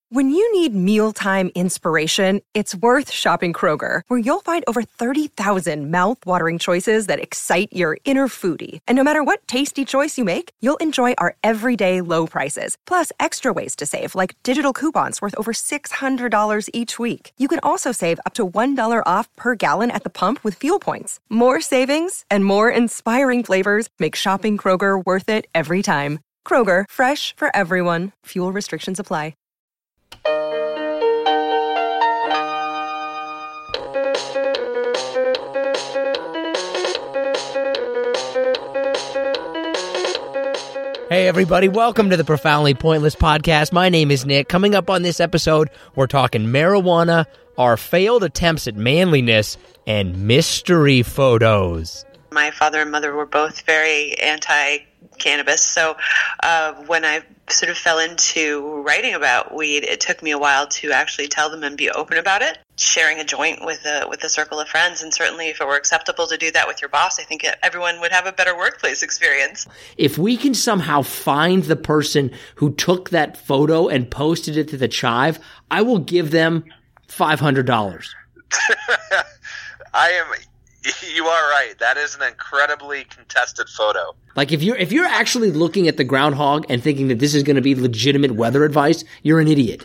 When you need mealtime inspiration, it's worth shopping Kroger, where you'll find over 30,000 mouth-watering choices that excite your inner foodie. And no matter what tasty choice you make, you'll enjoy our everyday low prices, plus extra ways to save, like digital coupons worth over $600 each week. You can also save up to $1 off per gallon at the pump with fuel points. More savings and more inspiring flavors make shopping Kroger worth it every time. Kroger, fresh for everyone. Fuel restrictions apply. Hey everybody, welcome to the Profoundly Pointless Podcast. My name is Nick. Coming up on this episode, we're talking marijuana, our failed attempts at manliness, and mystery photos. My father and mother were both very anti-cannabis, so when I sort of fell into writing about weed, it took me a while to actually tell them and be open about it. Sharing a joint with a circle of friends, and certainly if it were acceptable to do that with your boss, I think everyone would have a better workplace experience. If we can somehow find the person who took that photo and posted it to the Chive, I will give them $500. You are right. That is an incredibly contested photo. Like if you're actually looking at the groundhog and thinking that this is going to be legitimate weather advice, you're an idiot.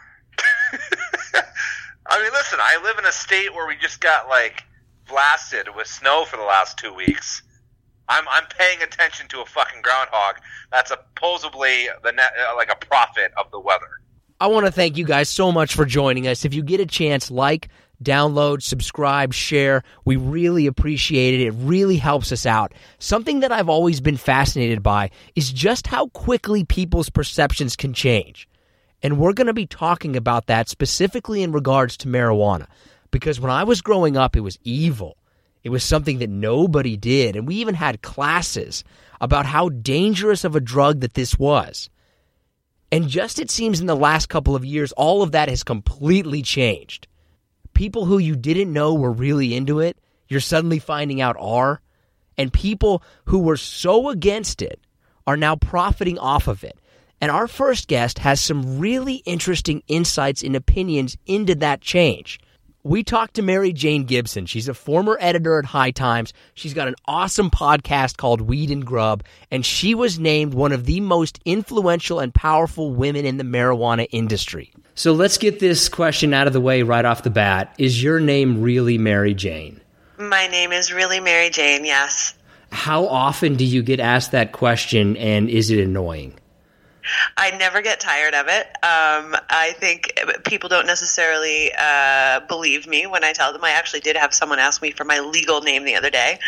I mean, listen, I live in a state where we just got blasted with snow for the last 2 weeks. I'm paying attention to a fucking groundhog that's supposedly a prophet of the weather. I want to thank you guys so much for joining us. If you get a chance, download, subscribe, share. We really appreciate it. It really helps us out. Something that I've always been fascinated by is just how quickly people's perceptions can change. And we're going to be talking about that specifically in regards to marijuana. Because when I was growing up, it was evil. It was something that nobody did. And we even had classes about how dangerous of a drug that this was. And just it seems in the last couple of years, all of that has completely changed. People who you didn't know were really into it, you're suddenly finding out are. And people who were so against it are now profiting off of it. And our first guest has some really interesting insights and opinions into that change. We talked to Mary Jane Gibson. She's a former editor at High Times. She's got an awesome podcast called Weed and Grub, and she was named one of the most influential and powerful women in the marijuana industry. So let's get this question out of the way right off the bat. Is your name really Mary Jane? My name is really Mary Jane, yes. How often do you get asked that question, and is it annoying? I never get tired of it. I think people don't necessarily believe me when I tell them. I actually did have someone ask me for my legal name the other day.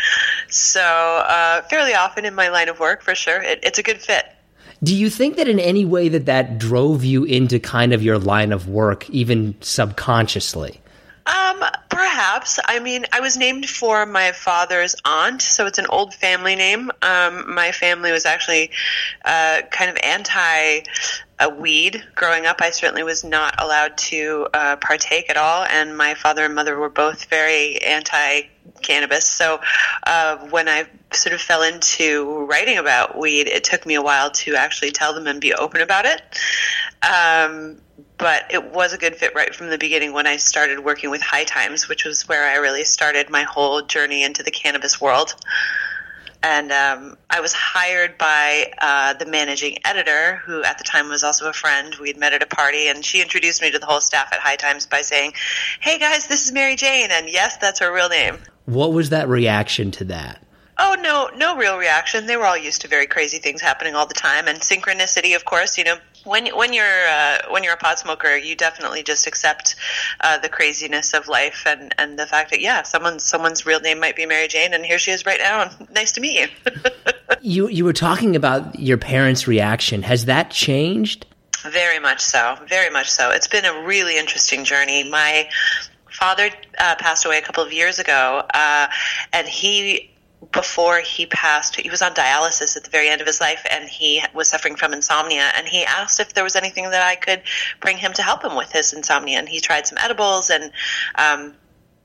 So fairly often in my line of work, for sure. It's a good fit. Do you think that in any way that drove you into kind of your line of work, even subconsciously? Perhaps. I mean, I was named for my father's aunt, so it's an old family name. My family was actually kind of anti-weed growing up. I certainly was not allowed to partake at all, and my father and mother were both very anti-cannabis. So when I sort of fell into writing about weed, it took me a while to actually tell them and be open about it. But it was a good fit right from the beginning when I started working with High Times, which was where I really started my whole journey into the cannabis world. And I was hired by the managing editor, who at the time was also a friend. We had met at a party, and she introduced me to the whole staff at High Times by saying, "Hey guys, this is Mary Jane," and yes, that's her real name. What was that reaction to that? Oh, no real reaction. They were all used to very crazy things happening all the time, and synchronicity, of course. You know, when you're a pot smoker, you definitely just accept the craziness of life and the fact that someone's real name might be Mary Jane, and here she is right now. And nice to meet you. You were talking about your parents' reaction. Has that changed? Very much so. Very much so. It's been a really interesting journey. My father passed away a couple of years ago, and before he passed, he was on dialysis at the very end of his life, and he was suffering from insomnia, and he asked if there was anything that I could bring him to help him with his insomnia, and he tried some edibles and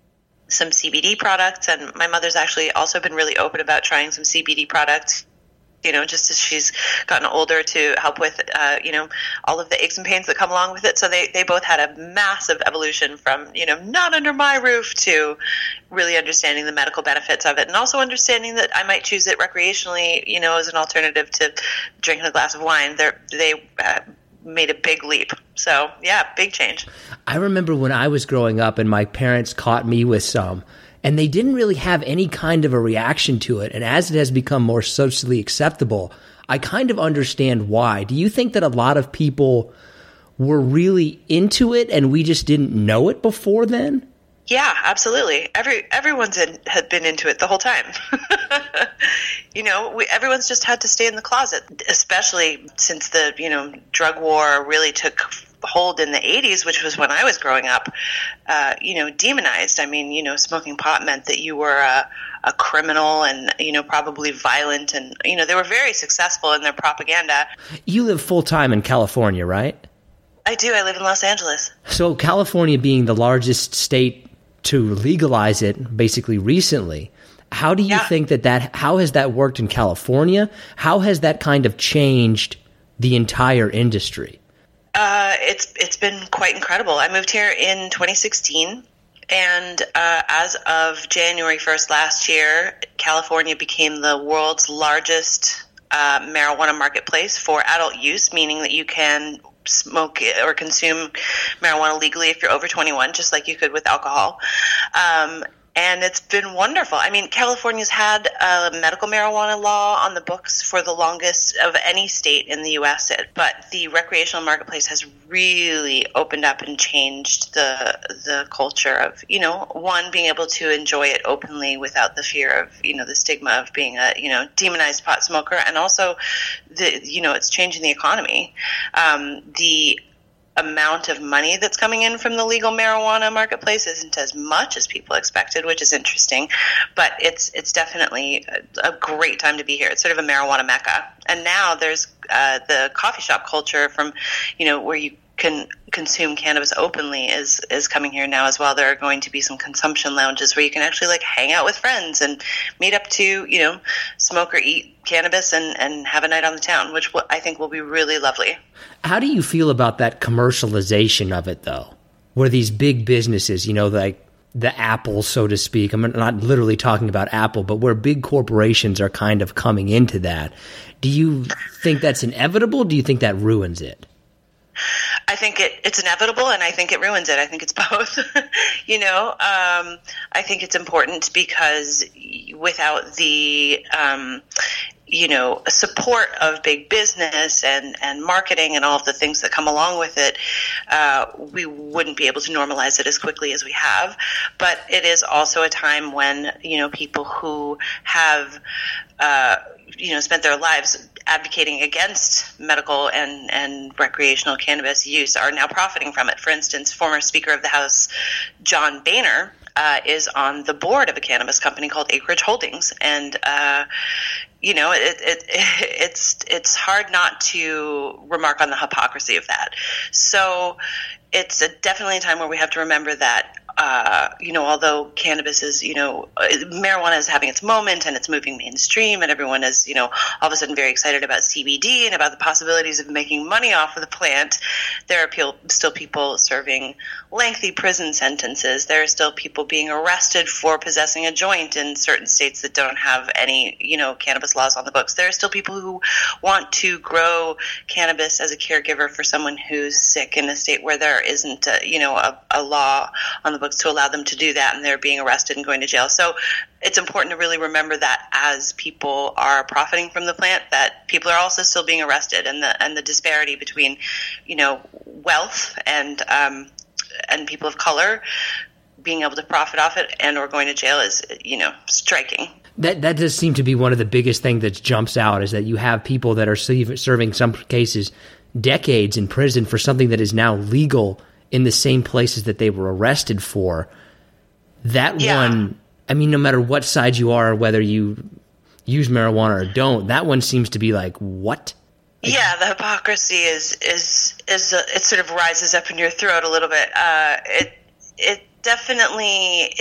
some CBD products, and my mother's actually also been really open about trying some CBD products. just as she's gotten older, to help with, all of the aches and pains that come along with it. So they both had a massive evolution from, not under my roof to really understanding the medical benefits of it, and also understanding that I might choose it recreationally, as an alternative to drinking a glass of wine. They made a big leap. So, yeah, big change. I remember when I was growing up and my parents caught me with some, and they didn't really have any kind of a reaction to it. And as it has become more socially acceptable, I kind of understand why. Do you think that a lot of people were really into it and we just didn't know it before then? Yeah, absolutely. Everyone's had been into it the whole time. Everyone's just had to stay in the closet, especially since the, drug war really took hold in the 80s, which was when I was growing up, demonized. I mean, smoking pot meant that you were a criminal and, probably violent. And, they were very successful in their propaganda. You live full time in California, right? I do. I live in Los Angeles. So California being the largest state to legalize it basically recently, how do you think how has that worked in California? How has that kind of changed the entire industry? It's been quite incredible. I moved here in 2016, and as of January 1st last year, California became the world's largest marijuana marketplace for adult use, meaning that you can smoke or consume marijuana legally if you're over 21, just like you could with alcohol. And it's been wonderful. I mean, California's had a medical marijuana law on the books for the longest of any state in the U.S., but the recreational marketplace has really opened up and changed the culture of, one, being able to enjoy it openly without the fear of, the stigma of being a, demonized pot smoker, and also it's changing the economy. The amount of money that's coming in from the legal marijuana marketplace isn't as much as people expected, which is interesting, but it's definitely a great time to be here. It's sort of a marijuana mecca. And now there's the coffee shop culture from, where you can consume cannabis openly is coming here now as well. There are going to be some consumption lounges where you can actually hang out with friends and meet up to, smoke or eat cannabis and have a night on the town, which I think will be really lovely. How do you feel about that commercialization of it, though, where these big businesses, like the Apple, so to speak, I'm not literally talking about Apple, but where big corporations are kind of coming into that. Do you think that's inevitable? Do you think that ruins it? I think it's inevitable, and I think it ruins it. I think it's both. I think it's important because without the support of big business and marketing and all of the things that come along with it, we wouldn't be able to normalize it as quickly as we have. But it is also a time when, people who have, spent their lives advocating against medical and recreational cannabis use are now profiting from it. For instance, former Speaker of the House John Boehner is on the board of a cannabis company called Acreage Holdings, and it's hard not to remark on the hypocrisy of that. So it's definitely a time where we have to remember that although cannabis is, marijuana is having its moment and it's moving mainstream, and everyone is, all of a sudden very excited about CBD and about the possibilities of making money off of the plant, there are still people serving lengthy prison sentences. There are still people being arrested for possessing a joint in certain states that don't have any, cannabis laws on the books. There are still people who want to grow cannabis as a caregiver for someone who's sick in a state where there isn't, a law on the books to allow them to do that, and they're being arrested and going to jail. So it's important to really remember that as people are profiting from the plant, that people are also still being arrested, and the disparity between, wealth and people of color being able to profit off it and or going to jail is, striking. That does seem to be one of the biggest things that jumps out, is that you have people that are serving some cases decades in prison for something that is now legal in the same places that they were arrested for. One, I mean, no matter what side you are, whether you use marijuana or don't, that one seems to be like, what? Yeah, the hypocrisy is it sort of rises up in your throat a little bit. It definitely is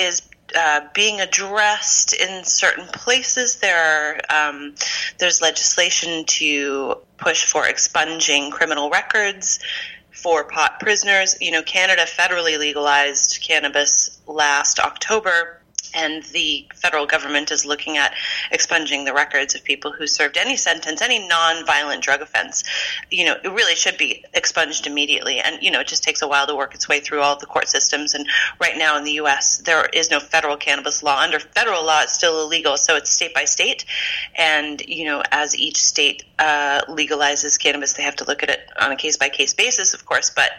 being addressed in certain places. There's legislation to push for expunging criminal records for pot prisoners. Canada federally legalized cannabis last October, and the federal government is looking at expunging the records of people who served any sentence, any non-violent drug offense. It really should be expunged immediately. And, it just takes a while to work its way through all of the court systems. And right now in the U.S., there is no federal cannabis law. Under federal law, it's still illegal. So it's state by state. And, as each state legalizes cannabis, they have to look at it on a case-by-case basis, of course. But,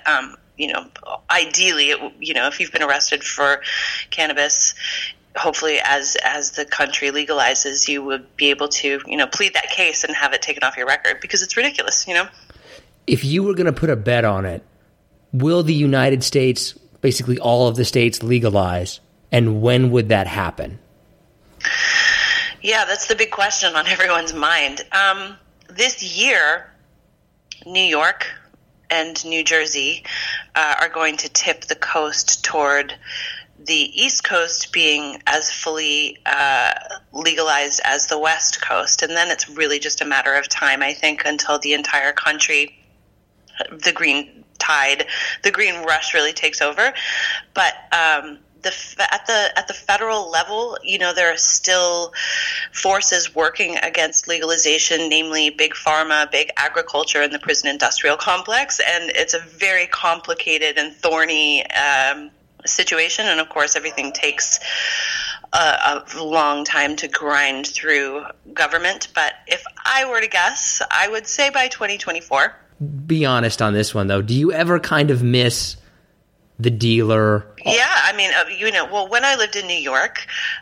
ideally, if you've been arrested for cannabis, hopefully as the country legalizes, you would be able to, plead that case and have it taken off your record, because it's ridiculous, If you were going to put a bet on it, will the United States, basically all of the states, legalize, and when would that happen? Yeah, that's the big question on everyone's mind. This year, New York and New Jersey are going to tip the coast toward the East Coast being as fully legalized as the West Coast. And then it's really just a matter of time, I think, until the entire country, the green tide, the green rush really takes over. But at the federal level, there are still forces working against legalization, namely big pharma, big agriculture, and the prison industrial complex. And it's a very complicated and thorny situation, and of course everything takes a long time to grind through government. But if I were to guess, I would say by 2024. Be honest on this one, though. Do you ever kind of miss the dealer? Yeah, I mean, when I lived in New York,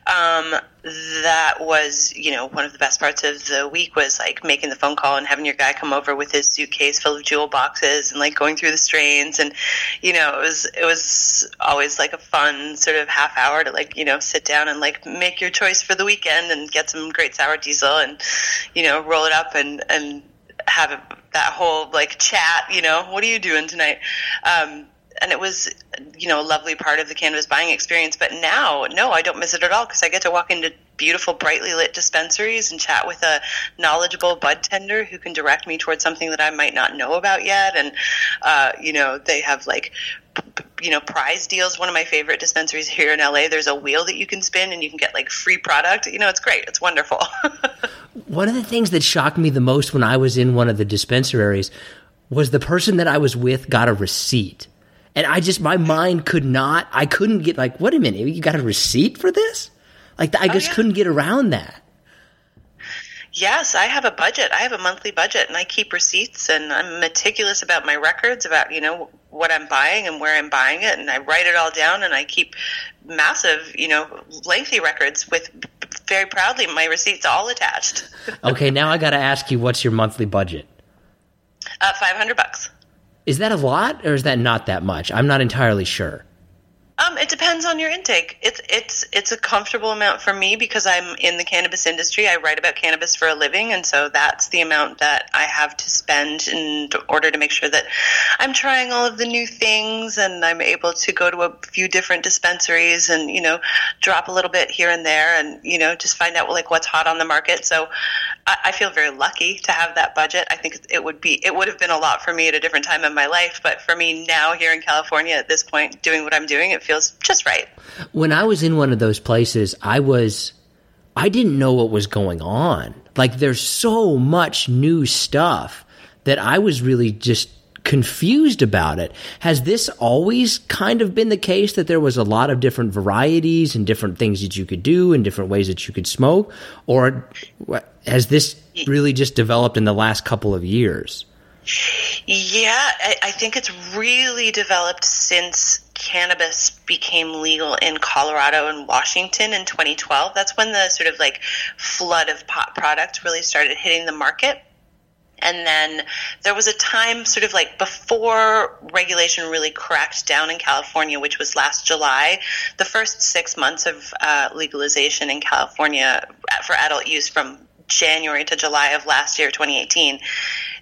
that was, one of the best parts of the week was like making the phone call and having your guy come over with his suitcase full of jewel boxes and like going through the strains. And, it was always like a fun sort of half hour to like, sit down and like make your choice for the weekend and get some great sour diesel and, roll it up and have that whole like chat, what are you doing tonight? And it was, a lovely part of the cannabis buying experience. But now, no, I don't miss it at all, because I get to walk into beautiful, brightly lit dispensaries and chat with a knowledgeable bud tender who can direct me towards something that I might not know about yet. And, they have like, prize deals. One of my favorite dispensaries here in LA, there's a wheel that you can spin and you can get like free product. It's great. It's wonderful. One of the things that shocked me the most when I was in one of the dispensaries was the person that I was with got a receipt. And my mind I couldn't get like, wait a minute, you got a receipt for this? Like, I just couldn't get around that. Yes, I have a budget. I have a monthly budget, and I keep receipts, and I'm meticulous about my records, about, what I'm buying and where I'm buying it, and I write it all down, and I keep massive, lengthy records with very proudly my receipts all attached. Okay, now I got to ask you, what's your monthly budget? $500. Is that a lot, or is that not that much? I'm not entirely sure. It depends on your intake. It's a comfortable amount for me because I'm in the cannabis industry. I write about cannabis for a living, and so that's the amount that I have to spend in order to make sure that I'm trying all of the new things, and I'm able to go to a few different dispensaries and, drop a little bit here and there and, just find out like what's hot on the market. So I feel very lucky to have that budget. I think it would have been a lot for me at a different time in my life, but for me now here in California at this point, doing what I'm doing, it feels just right. When I was in one of those places, I didn't know what was going on. Like, there's so much new stuff that I was really just confused about it. Has this always kind of been the case, that there was a lot of different varieties and different things that you could do and different ways that you could smoke? Or has this really just developed in the last couple of years? Yeah, I think it's really developed since cannabis became legal in Colorado and Washington in 2012. That's when the sort of like flood of pot product really started hitting the market. And then there was a time sort of like before regulation really cracked down in California, which was last July. The first 6 months of legalization in California for adult use from January to July of last year, 2018,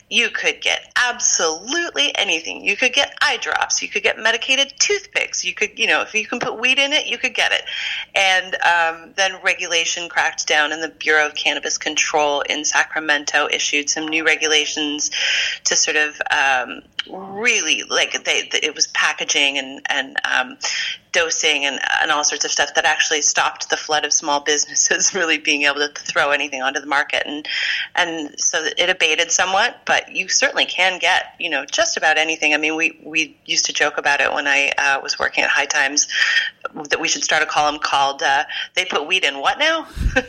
You could get absolutely anything. You could get eye drops. You could get medicated toothpicks. You could, if you can put weed in it, you could get it. And then regulation cracked down, and the Bureau of Cannabis Control in Sacramento issued some new regulations to sort of really, like, it was packaging and dosing and all sorts of stuff that actually stopped the flood of small businesses really being able to throw anything onto the market. And so it abated somewhat, but you certainly can get, just about anything. I mean, we used to joke about it when I was working at High Times that we should start a column called They Put Weed in What Now?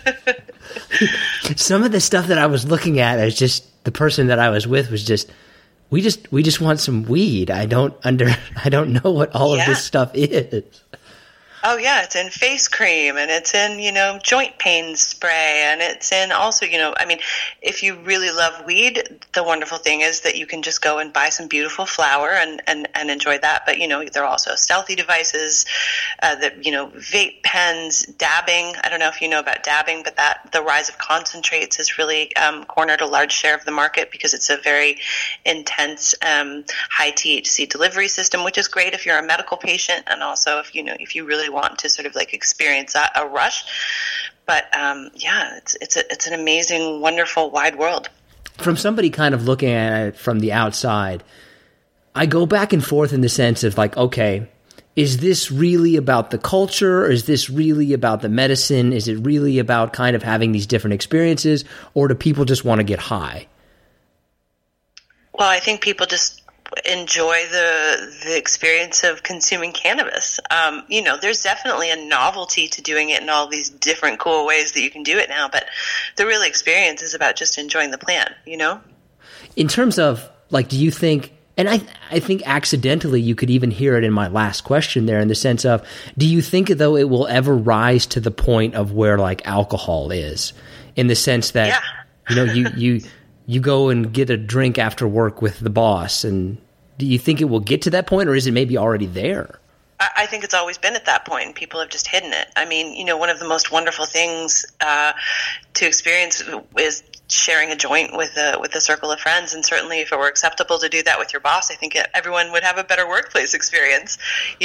Some of the stuff that I was looking at as just the person that I was with was just, we just want some weed. I don't know what all of this stuff is. Oh, yeah, it's in face cream, and it's in, joint pain spray, and it's in also, if you really love weed, the wonderful thing is that you can just go and buy some beautiful flower and enjoy that. But, there are also stealthy devices, vape pens, dabbing. I don't know if you know about dabbing, but the rise of concentrates has really cornered a large share of the market because it's a very intense high THC delivery system, which is great if you're a medical patient, and also if you really want to sort of like experience a rush. But it's an amazing, wonderful, wide world. From somebody kind of looking at it from the outside, I go back and forth in the sense of like, okay, is this really about the culture? Or is this really about the medicine? Is it really about kind of having these different experiences, or do people just want to get high? Well, I think people just enjoy the experience of consuming cannabis. There's definitely a novelty to doing it in all these different cool ways that you can do it now, but the real experience is about just enjoying the plant, In terms of, like, do you think, and I think accidentally you could even hear it in my last question there, in the sense of, do you think, though, it will ever rise to the point of where, like, alcohol is, in the sense that, you go and get a drink after work with the boss, and do you think it will get to that point, or is it maybe already there? I think it's always been at that point, and people have just hidden it. I mean, one of the most wonderful things to experience is sharing a joint with a circle of friends, and certainly if it were acceptable to do that with your boss, I think everyone would have a better workplace experience,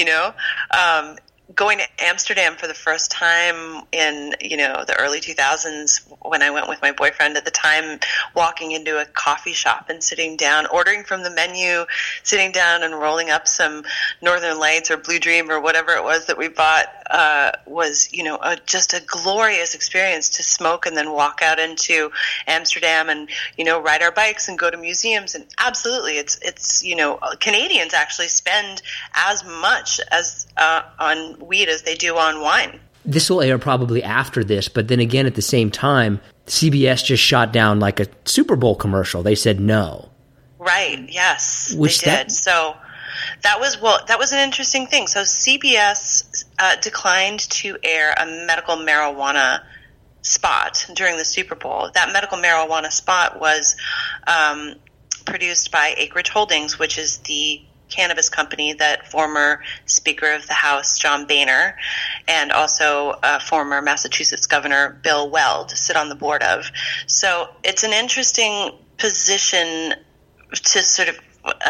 Going to Amsterdam for the first time in, the early 2000s, when I went with my boyfriend at the time, walking into a coffee shop and sitting down, ordering from the menu, sitting down and rolling up some Northern Lights or Blue Dream or whatever it was that we bought, was, just a glorious experience to smoke and then walk out into Amsterdam and, ride our bikes and go to museums. And absolutely, it's Canadians actually spend as much as on weed as they do on wine. This will air probably after this, but then again, at the same time, CBS just shot down like a Super Bowl commercial. They said no. Right. Yes, they did. So that was an interesting thing. So CBS declined to air a medical marijuana spot during the Super Bowl. That medical marijuana spot was produced by Acreage Holdings, which is the cannabis company that former Speaker of the House John Boehner and also former Massachusetts Governor Bill Weld sit on the board of. So it's an interesting position to sort of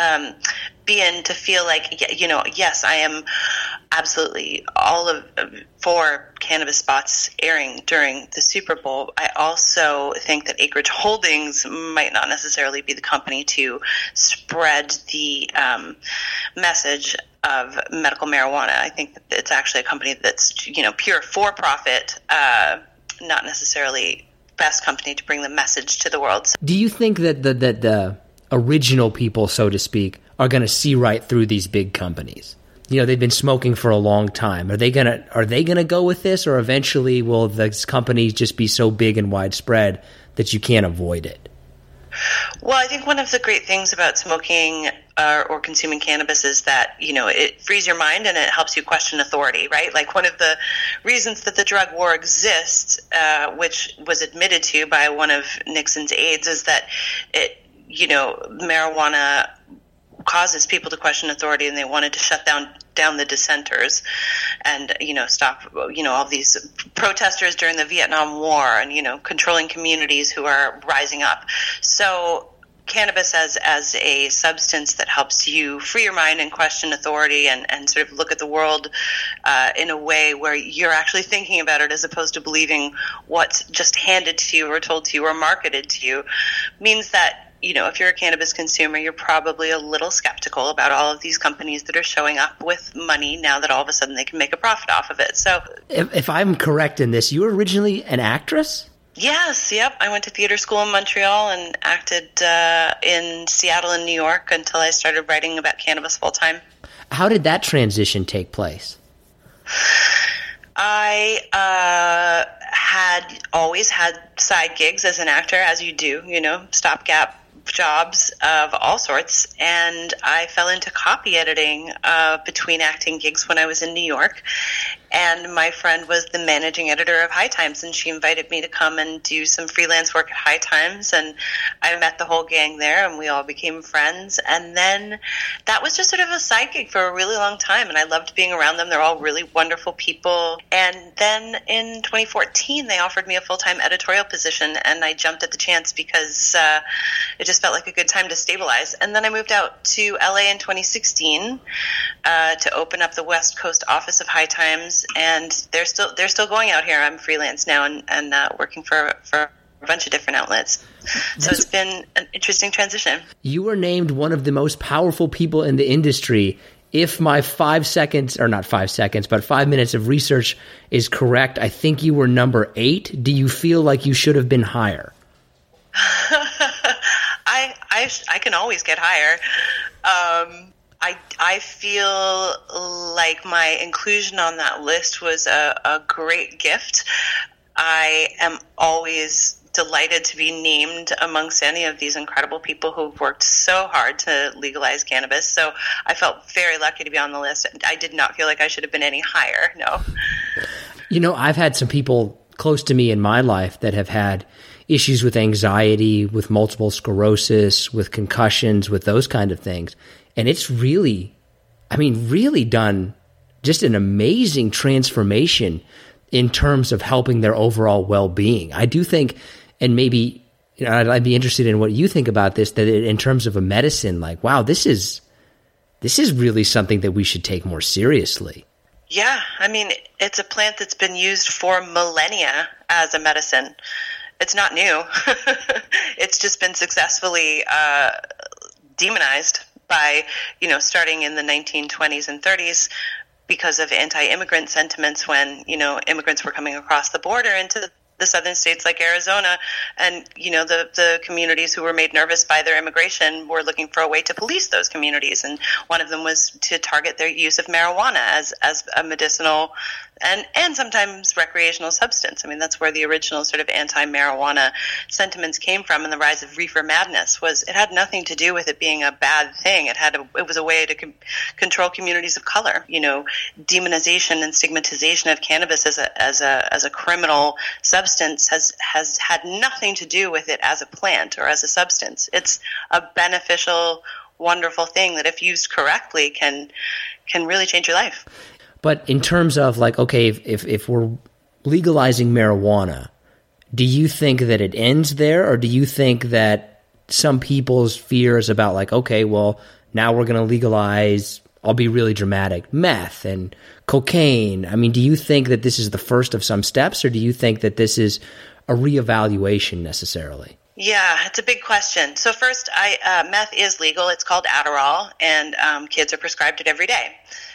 be in, to feel like, yes, I am absolutely for cannabis spots airing during the Super Bowl. I also think that Acreage Holdings might not necessarily be the company to spread the message of medical marijuana. I think that it's actually a company that's, pure for profit, not necessarily best company to bring the message to the world. Do you think that the original people, so to speak, are going to see right through these big companies? They've been smoking for a long time. Are they gonna go with this, or eventually will these companies just be so big and widespread that you can't avoid it? Well, I think one of the great things about smoking or consuming cannabis is that, it frees your mind and it helps you question authority, right? Like, one of the reasons that the drug war exists, which was admitted to by one of Nixon's aides, is that marijuana causes people to question authority, and they wanted to shut down the dissenters and, stop, all these protesters during the Vietnam War and, controlling communities who are rising up. So cannabis as a substance that helps you free your mind and question authority and sort of look at the world in a way where you're actually thinking about it as opposed to believing what's just handed to you or told to you or marketed to you, means that, you know, if you're a cannabis consumer, you're probably a little skeptical about all of these companies that are showing up with money now that all of a sudden they can make a profit off of it. So if I'm correct in this, you were originally an actress? Yes, yep. I went to theater school in Montreal and acted in Seattle and New York until I started writing about cannabis full time. How did that transition take place? I had always had side gigs as an actor, as you do, you know, stopgap jobs of all sorts, and I fell into copy editing between acting gigs when I was in New York. And my friend was the managing editor of High Times, and she invited me to come and do some freelance work at High Times, and I met the whole gang there, and we all became friends. And then that was just sort of a side gig for a really long time, and I loved being around them. They're all really wonderful people. And then in 2014, they offered me a full-time editorial position, and I jumped at the chance because it just felt like a good time to stabilize. And then I moved out to LA in 2016 to open up the West Coast office of High Times. And they're still going out here. I'm freelance now and working for a bunch of different outlets. So it's been an interesting transition. You were named one of the most powerful people in the industry. If my 5 seconds, or not 5 seconds, but 5 minutes of research is correct, I think you were number 8. Do you feel like you should have been higher? I can always get higher. I feel like my inclusion on that list was a great gift. I am always delighted to be named amongst any of these incredible people who've worked so hard to legalize cannabis. So I felt very lucky to be on the list. I did not feel like I should have been any higher, no. You know, I've had some people close to me in my life that have had issues with anxiety, with multiple sclerosis, with concussions, with those kind of things. And it's really done just an amazing transformation in terms of helping their overall well-being. I do think, and maybe, you know, I'd be interested in what you think about this, that in terms of a medicine, like, wow, this is really something that we should take more seriously. Yeah, I mean, it's a plant that's been used for millennia as a medicine. It's not new. It's just been successfully demonized by, you know, starting in the 1920s and 30s because of anti-immigrant sentiments when, you know, immigrants were coming across the border into the southern states like Arizona, and, you know, the communities who were made nervous by their immigration were looking for a way to police those communities, and one of them was to target their use of marijuana as a medicinal and sometimes recreational substance. I mean, that's where the original sort of anti-marijuana sentiments came from, and the rise of reefer madness it had nothing to do with it being a bad thing. It was a way to control communities of color. You know, demonization and stigmatization of cannabis as a criminal substance has had nothing to do with it as a plant or as a substance. It's a beneficial, wonderful thing that, if used correctly, can really change your life. But in terms of, like, okay, if we're legalizing marijuana, do you think that it ends there, or do you think that some people's fears about, like, okay, well, now we're going to legalize, I'll be really dramatic, meth and cocaine? I mean, do you think that this is the first of some steps, or do you think that this is a reevaluation necessarily? Yeah, it's a big question. So first, meth is legal. It's called Adderall, and kids are prescribed it every day.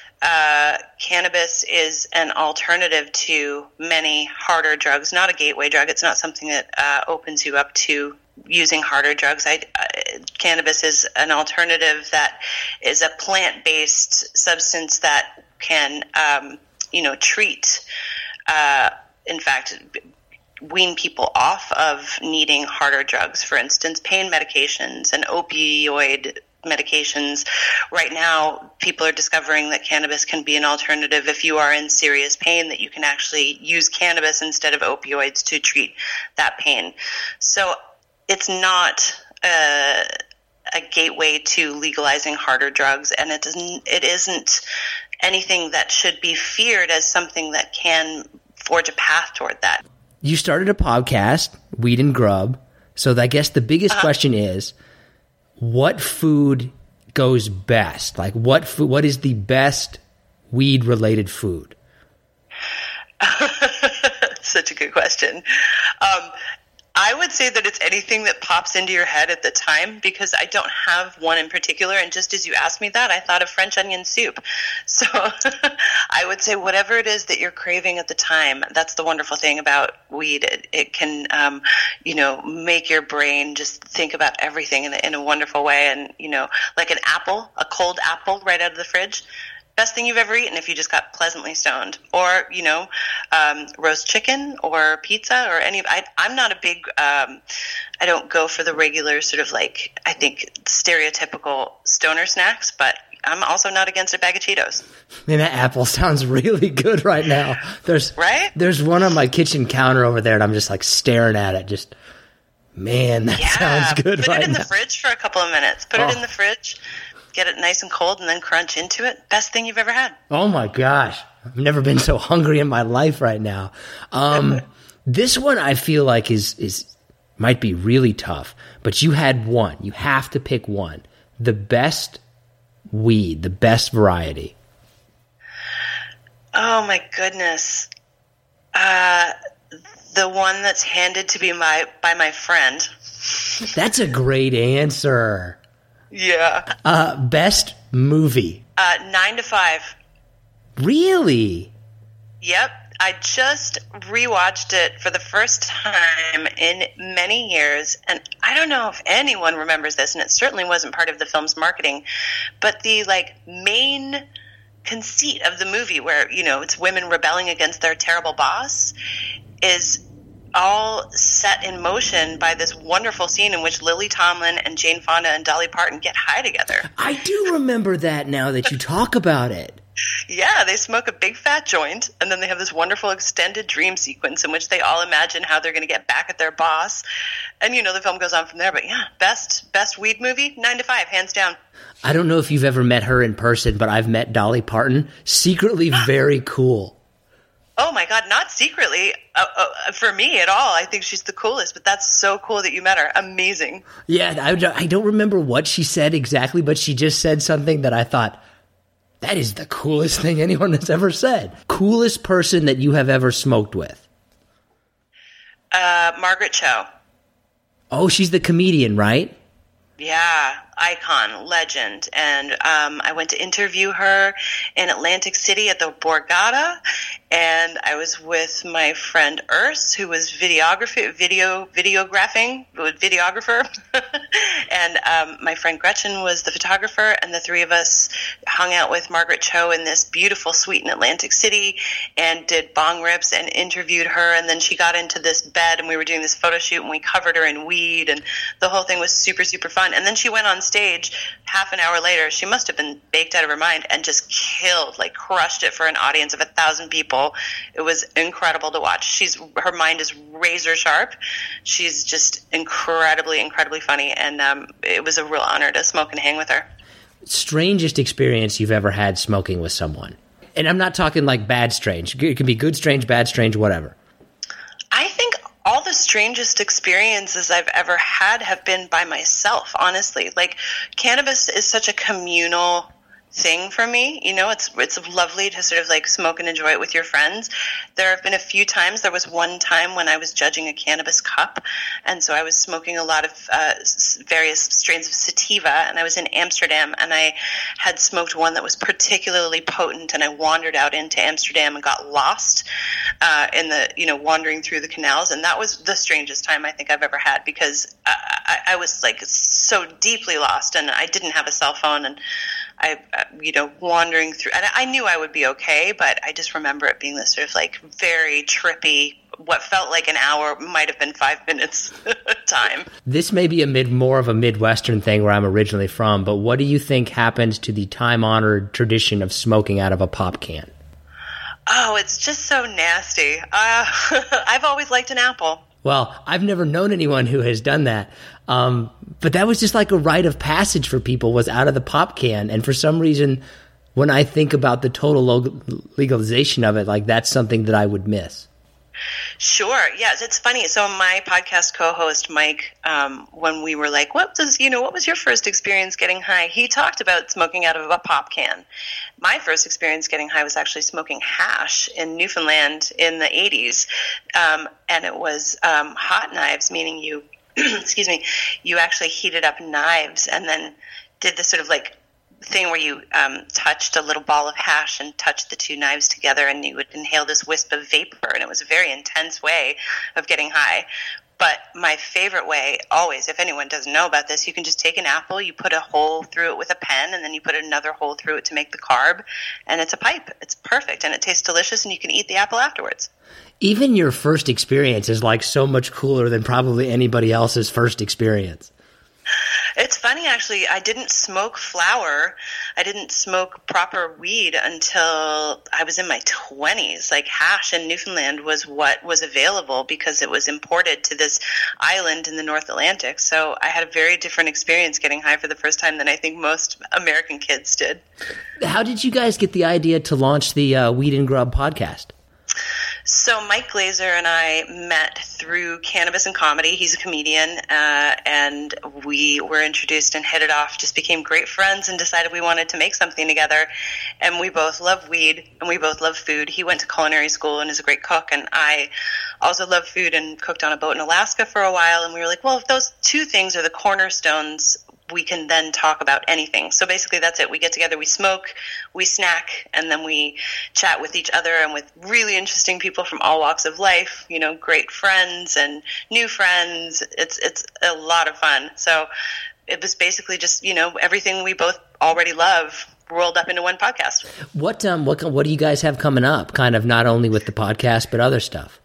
Cannabis is an alternative to many harder drugs, not a gateway drug. It's not something that opens you up to using harder drugs. Cannabis is an alternative that is a plant-based substance that can, treat, in fact, wean people off of needing harder drugs. For instance, pain medications and opioid medications. Right now, people are discovering that cannabis can be an alternative if you are in serious pain, that you can actually use cannabis instead of opioids to treat that pain. So it's not a gateway to legalizing harder drugs, and it isn't anything that should be feared as something that can forge a path toward that. You started a podcast, Weed and Grub. So I guess the biggest question is, what food goes best? Like what is the best weed-related food? Such a good question. I would say that it's anything that pops into your head at the time, because I don't have one in particular. And just as you asked me that, I thought of French onion soup. So I would say whatever it is that you're craving at the time. That's the wonderful thing about weed. It can, make your brain just think about everything in a wonderful way. And, like an apple, a cold apple right out of the fridge. Best thing you've ever eaten if you just got pleasantly stoned. Or, roast chicken or pizza or I'm not a big, I don't go for the regular sort of like, I think, stereotypical stoner snacks, but I'm also not against a bag of Cheetos. Man, that apple sounds really good right now. There's one on my kitchen counter over there, and I'm just like staring at it. Just, man, that sounds good right now. Put it in the fridge for a couple of minutes. Put it in the fridge. Get it nice and cold, and then crunch into it. Best thing you've ever had. Oh my gosh. I've never been so hungry in my life right now. This one I feel like is might be really tough, but you had one. You have to pick one. The best weed, the best variety. Oh my goodness. The one that's handed to me by my friend. That's a great answer. Yeah. Best movie. 9 to 5. Really? Yep. I just rewatched it for the first time in many years, and I don't know if anyone remembers this, and it certainly wasn't part of the film's marketing, but the main conceit of the movie, where it's women rebelling against their terrible boss, is all set in motion by this wonderful scene in which Lily Tomlin and Jane Fonda and Dolly Parton get high together. I do remember that now that you talk about it. Yeah, they smoke a big fat joint, and then they have this wonderful extended dream sequence in which they all imagine how they're going to get back at their boss. And, the film goes on from there. But, yeah, best weed movie, 9 to 5, hands down. I don't know if you've ever met her in person, but I've met Dolly Parton. Secretly very cool. Oh, my God, not secretly for me at all. I think she's the coolest, but that's so cool that you met her. Amazing. Yeah, I don't remember what she said exactly, but she just said something that I thought, that is the coolest thing anyone has ever said. Coolest person that you have ever smoked with? Margaret Cho. Oh, she's the comedian, right? Yeah, icon, legend. And I went to interview her in Atlantic City at the Borgata, and I was with my friend Urs, who was videographer, and my friend Gretchen was the photographer, and the three of us hung out with Margaret Cho in this beautiful suite in Atlantic City and did bong rips and interviewed her, and then she got into this bed, and we were doing this photo shoot, and we covered her in weed, and the whole thing was super, super fun. And then she went on stage half an hour later. She must have been baked out of her mind and just killed, crushed it for an audience of 1,000 people. It was incredible to watch. Her mind is razor sharp. She's just incredibly, incredibly funny. And it was a real honor to smoke and hang with her. Strangest experience you've ever had smoking with someone? And I'm not talking bad strange. It can be good strange, bad strange, whatever. I think all the strangest experiences I've ever had have been by myself, honestly. Cannabis is such a communal thing for me. It's lovely to sort of smoke and enjoy it with your friends. There have been a few times. There was one time when I was judging a cannabis cup, and so I was smoking a lot of various strains of sativa, and I was in Amsterdam, and I had smoked one that was particularly potent, and I wandered out into Amsterdam and got lost in the, wandering through the canals, and that was the strangest time I think I've ever had, because I was so deeply lost, and I didn't have a cell phone, and I wandering through, and I knew I would be okay, but I just remember it being this sort of very trippy, what felt like an hour might have been 5 minutes time. This may be more of a Midwestern thing where I'm originally from, but what do you think happens to the time-honored tradition of smoking out of a pop can? Oh, it's just so nasty. I've always liked an apple. Well, I've never known anyone who has done that. But that was just a rite of passage for people, was out of the pop can. And for some reason, when I think about the total legalization of it, that's something that I would miss. Sure. Yes, it's funny. So my podcast co-host Mike, when we were like, what was your first experience getting high? He talked about smoking out of a pop can. My first experience getting high was actually smoking hash in Newfoundland in the 80s. And it was hot knives, meaning you, excuse me, you actually heated up knives and then did this sort of like thing where you touched a little ball of hash and touched the two knives together, and you would inhale this wisp of vapor, and it was a very intense way of getting high. But my favorite way, always, if anyone doesn't know about this, you can just take an apple, you put a hole through it with a pen, and then you put another hole through it to make the carb, and it's a pipe. It's perfect, and it tastes delicious, and you can eat the apple afterwards. Even your first experience is like so much cooler than probably anybody else's first experience. It's funny, actually. I didn't smoke flower. I didn't smoke proper weed until I was in my 20s. Like, hash in Newfoundland was what was available because it was imported to this island in the North Atlantic. So I had a very different experience getting high for the first time than I think most American kids did. How did you guys get the idea to launch the Weed and Grub podcast? So Mike Glazer and I met through Cannabis and Comedy. He's a comedian, and we were introduced and hit it off, just became great friends and decided we wanted to make something together. And we both love weed, and we both love food. He went to culinary school and is a great cook, and I also love food and cooked on a boat in Alaska for a while. And we were like, well, if those two things are the cornerstones, we can then talk about anything. So basically that's it. We get together, we smoke, we snack, and then we chat with each other and with really interesting people from all walks of life, you know, great friends and new friends. It's a lot of fun. So it was basically just, you know, everything we both already love rolled up into one podcast. What do you guys have coming up? Kind of not only with the podcast, but other stuff.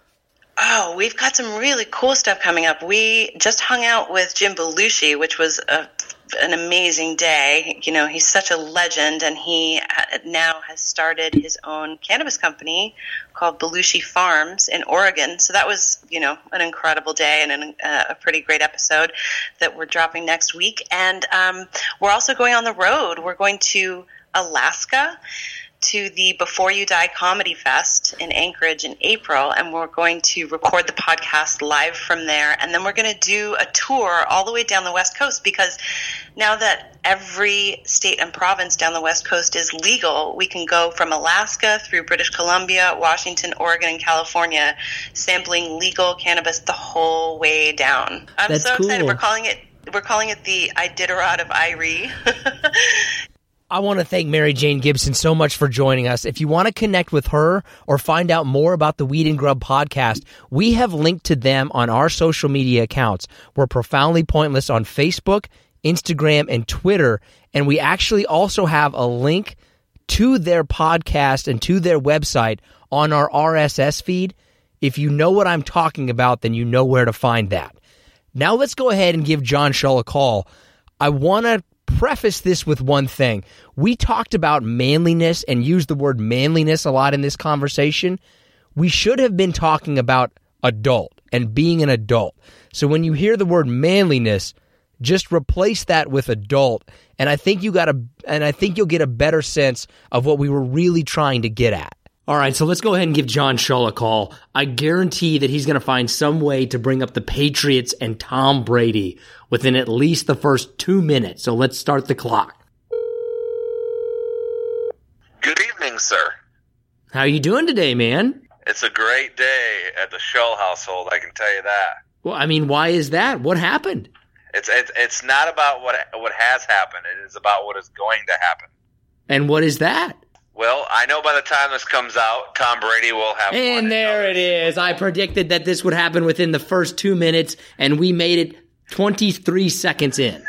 Oh, we've got some really cool stuff coming up. We just hung out with Jim Belushi, which was an amazing day. You know, he's such a legend, and he now has started his own cannabis company called Belushi Farms in Oregon. So that was, you know, an incredible day and a pretty great episode that we're dropping next week. And we're also going on the road. We're going to Alaska, to the Before You Die Comedy Fest in Anchorage in April, and we're going to record the podcast live from there, and then we're going to do a tour all the way down the West Coast, because now that every state and province down the West Coast is legal, we can go from Alaska through British Columbia, Washington, Oregon, and California, sampling legal cannabis the whole way down. I'm That's so excited. Cool. We're calling it the Iditarod of Irie. I want to thank Mary Jane Gibson so much for joining us. If you want to connect with her or find out more about the Weed and Grub podcast, we have linked to them on our social media accounts. We're Profoundly Pointless on Facebook, Instagram, and Twitter. And we actually also have a link to their podcast and to their website on our RSS feed. If you know what I'm talking about, then you know where to find that. Now let's go ahead and give John Shull a call. I want to preface this with one thing. We talked about manliness and used the word manliness a lot in this conversation. We should have been talking about adult and being an adult. So when you hear the word manliness, just replace that with adult, and I think you'll get a better sense of what we were really trying to get at. All right, so let's go ahead and give John Shull a call. I guarantee that he's going to find some way to bring up the Patriots and Tom Brady within at least the first 2 minutes. So let's start the clock. Good evening, sir. How are you doing today, man? It's a great day at the Shull household, I can tell you that. Well, I mean, why is that? What happened? It's not about what has happened. It is about what is going to happen. And what is that? Well, I know by the time this comes out, Tom Brady will have won. And there it is. I predicted that this would happen within the first 2 minutes, and we made it 23 seconds in.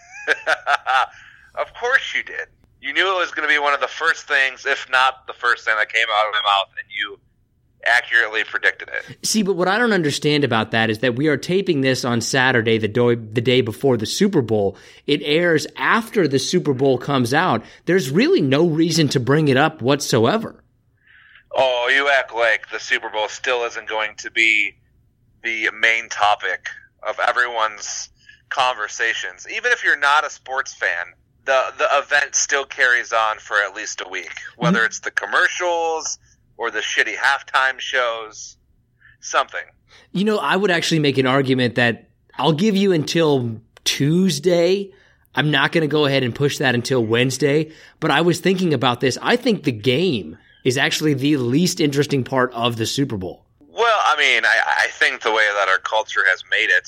Of course you did. You knew it was going to be one of the first things, if not the first thing that came out of my mouth, and you accurately predicted it. See, but what I don't understand about that is that we are taping this on Saturday, the day before the Super Bowl. It airs after the Super Bowl comes out. There's really no reason to bring it up whatsoever. Oh, you act like the Super Bowl still isn't going to be the main topic of everyone's conversations. Even if you're not a sports fan, the event still carries on for at least a week, whether it's the commercials or the shitty halftime shows. something. You know, I would actually make an argument that I'll give you until Tuesday. I'm not going to go ahead and push that until Wednesday. But I was thinking about this. I think the game is actually the least interesting part of the Super Bowl. Well, I mean, I think the way that our culture has made it,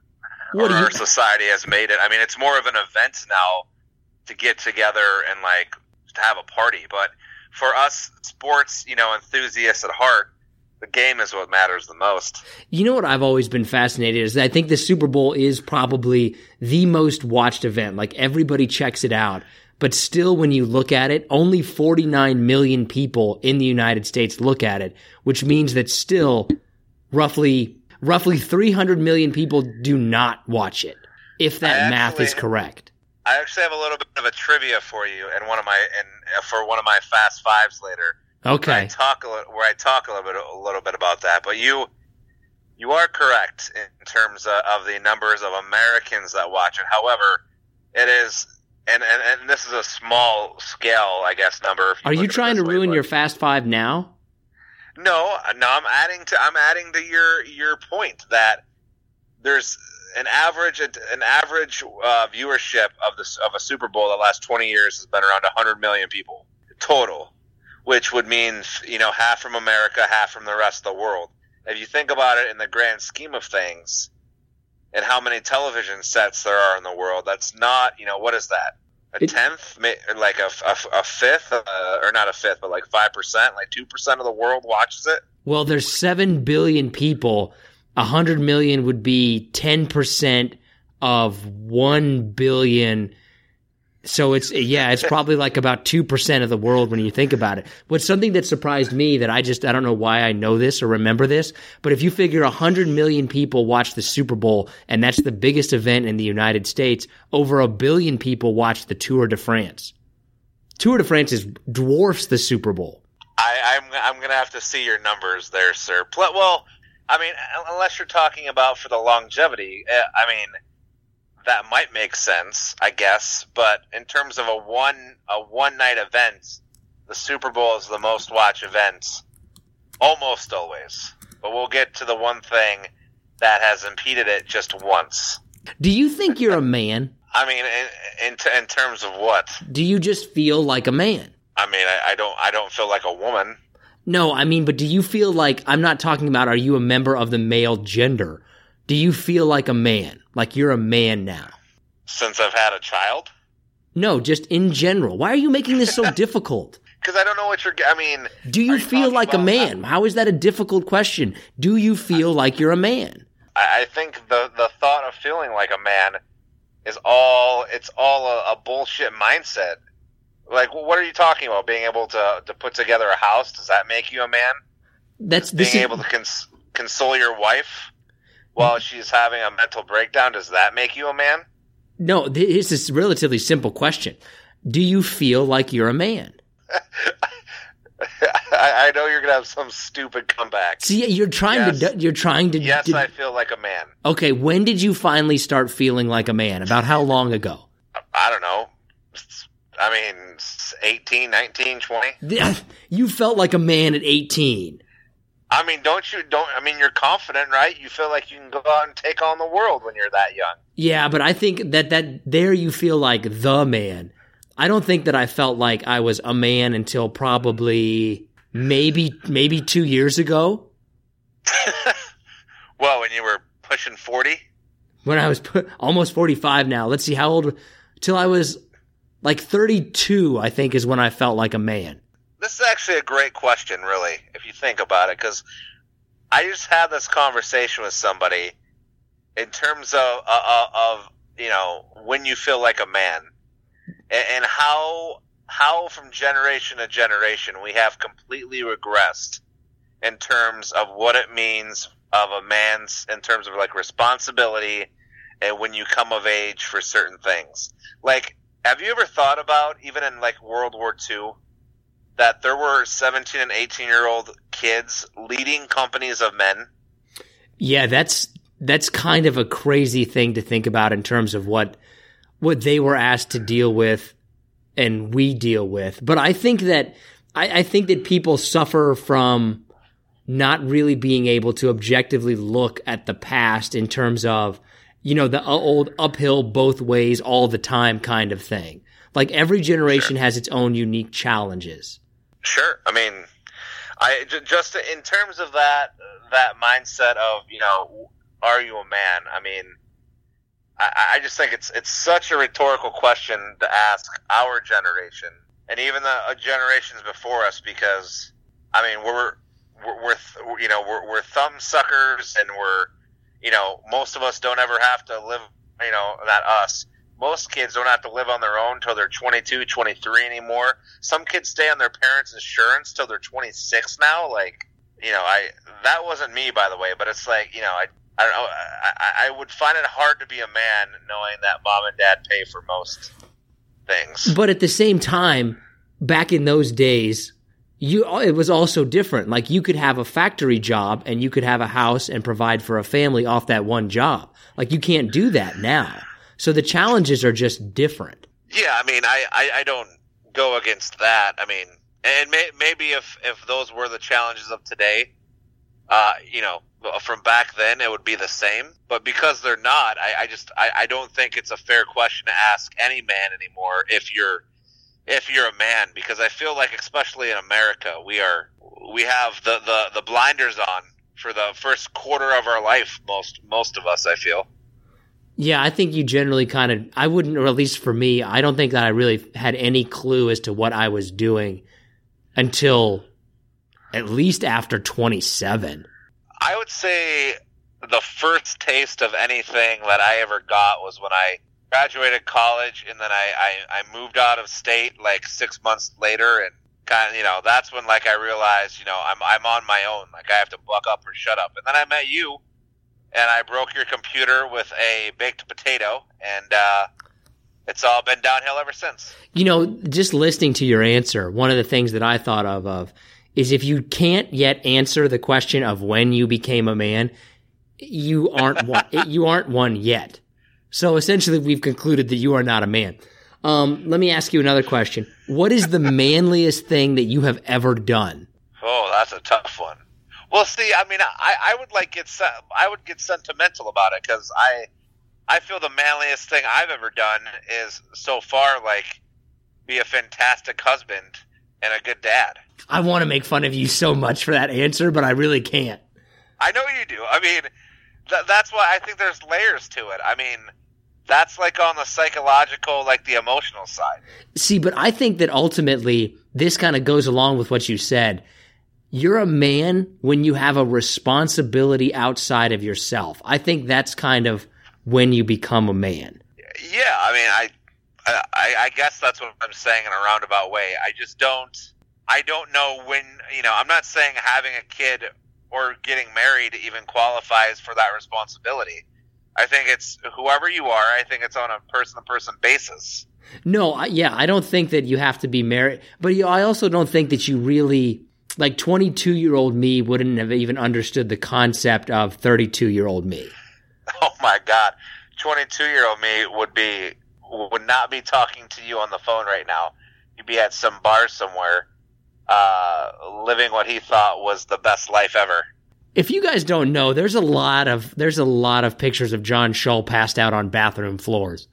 our society has made it, I mean, it's more of an event now to get together and, like, to have a party. But for us sports, enthusiasts at heart, the game is what matters the most. You know what I've always been fascinated is that I think the Super Bowl is probably the most watched event. Like, everybody checks it out. But still, when you look at it, only 49 million people in the United States look at it, which means that still roughly 300 million people do not watch it, if that math is correct. I actually have a little bit of a trivia for you and for one of my Fast Fives later. Okay. Where I talk a little bit about that, but you are correct in terms of the numbers of Americans that watch it. However, it is. And this is a small scale, I guess, number. Are you trying to ruin your Fast Five now? No. I'm adding to your point that there's an average viewership of a Super Bowl the last 20 years has been around 100 million people total, which would mean half from America, half from the rest of the world. If you think about it in the grand scheme of things, and how many television sets there are in the world, that's not, what is that? A tenth? Like a fifth? Or not a fifth, but like 5%? Like 2% of the world watches it? Well, there's 7 billion people. 100 million would be 10% of 1 billion. So it's probably like about 2% of the world when you think about it. What's something that surprised me that I don't know why I know this or remember this, but if you figure 100 million people watch the Super Bowl, and that's the biggest event in the United States, over 1 billion people watch the Tour de France. Tour de France dwarfs the Super Bowl. I'm going to have to see your numbers there, sir. Well, I mean, unless you're talking about for the longevity, I mean, that might make sense, I guess. But in terms of a one night event, the Super Bowl is the most watched event almost always. But we'll get to the one thing that has impeded it just once. Do you think you're a man? I mean, in terms of what? Do you just feel like a man? I mean, I don't feel like a woman. No, I mean, but do you feel like, I'm not talking about are you a member of the male gender? Do you feel like a man? Like you're a man now? Since I've had a child? No, just in general. Why are you making this so difficult? Because I don't know what do you feel like a man? How is that a difficult question? Do you feel like you're a man? I think the thought of feeling like a man is all a bullshit mindset. Like, what are you talking about? Being able to put together a house, does that make you a man? Being able to console your wife while she's having a mental breakdown, does that make you a man? No, this is a relatively simple question. Do you feel like you're a man? I know you're gonna have some stupid comeback. See, you're trying to. Yes, I feel like a man. Okay, when did you finally start feeling like a man? About how long ago? I don't know. I mean, 18, 19, 20. You felt like a man at 18. I mean, you're confident, right? You feel like you can go out and take on the world when you're that young. Yeah, but I think that there you feel like the man. I don't think that I felt like I was a man until probably maybe 2 years ago. Well, when you were pushing 40? When I was almost 45 now. Let's see, how old? Till I was like 32, I think, is when I felt like a man. This is actually a great question, really, if you think about it, because I just had this conversation with somebody in terms of when you feel like a man, and how from generation to generation we have completely regressed in terms of what it means of a man's, in terms of like responsibility and when you come of age for certain things. Like, have you ever thought about, even in like World War II, that there were 17 and 18-year-old kids leading companies of men? Yeah, that's kind of a crazy thing to think about in terms of what they were asked to deal with and we deal with. But I think that people suffer from not really being able to objectively look at the past in terms of, the old uphill both ways all the time kind of thing. Like every generation has its own unique challenges. Sure. I mean, just in terms of that mindset of, are you a man? I mean, I just think it's such a rhetorical question to ask our generation and even the generations before us, because I mean we're thumb suckers, and most of us don't ever have to live, not us. Most kids don't have to live on their own until they're 22, 23 anymore. Some kids stay on their parents' insurance till they're 26 now. Like, that wasn't me, by the way, but it's like, I don't know. I would find it hard to be a man knowing that mom and dad pay for most things. But at the same time, back in those days, it was also different. Like, you could have a factory job and you could have a house and provide for a family off that one job. Like, you can't do that now. So the challenges are just different. Yeah, I mean, I don't go against that. I mean, and maybe if those were the challenges of today, from back then, it would be the same. But because they're not, I don't think it's a fair question to ask any man anymore if you're a man, because I feel like, especially in America, we have the blinders on for the first quarter of our life. Most of us, I feel. Yeah, I think you generally I wouldn't, or at least for me, I don't think that I really had any clue as to what I was doing until at least after 27. I would say the first taste of anything that I ever got was when I graduated college, and then I moved out of state like 6 months later, and that's when I realized, I'm on my own. Like, I have to buck up or shut up. And then I met you, and I broke your computer with a baked potato, and it's all been downhill ever since. Just listening to your answer, one of the things that I thought of is if you can't yet answer the question of when you became a man, you aren't one. You aren't one yet. So essentially, we've concluded that you are not a man. Let me ask you another question. What is the manliest thing that you have ever done? Oh, that's a tough one. Well, see, I mean, I would get sentimental about it, because I feel the manliest thing I've ever done is so far be a fantastic husband and a good dad. I want to make fun of you so much for that answer, but I really can't. I know you do. I mean, that's why I think there's layers to it. I mean, that's on the psychological, the emotional side. See, but I think that ultimately this kind of goes along with what you said. You're a man when you have a responsibility outside of yourself. I think that's kind of when you become a man. Yeah, I mean, I guess that's what I'm saying in a roundabout way. I don't know when, I'm not saying having a kid or getting married even qualifies for that responsibility. I think it's whoever you are. I think it's on a person-to-person basis. No, I don't think that you have to be married. But I also don't think that you really, 22-year-old me wouldn't have even understood the concept of 32-year-old me. Oh, my God. 22-year-old me would not be talking to you on the phone right now. He'd be at some bar somewhere, living what he thought was the best life ever. If you guys don't know, there's a lot of pictures of John Shull passed out on bathroom floors.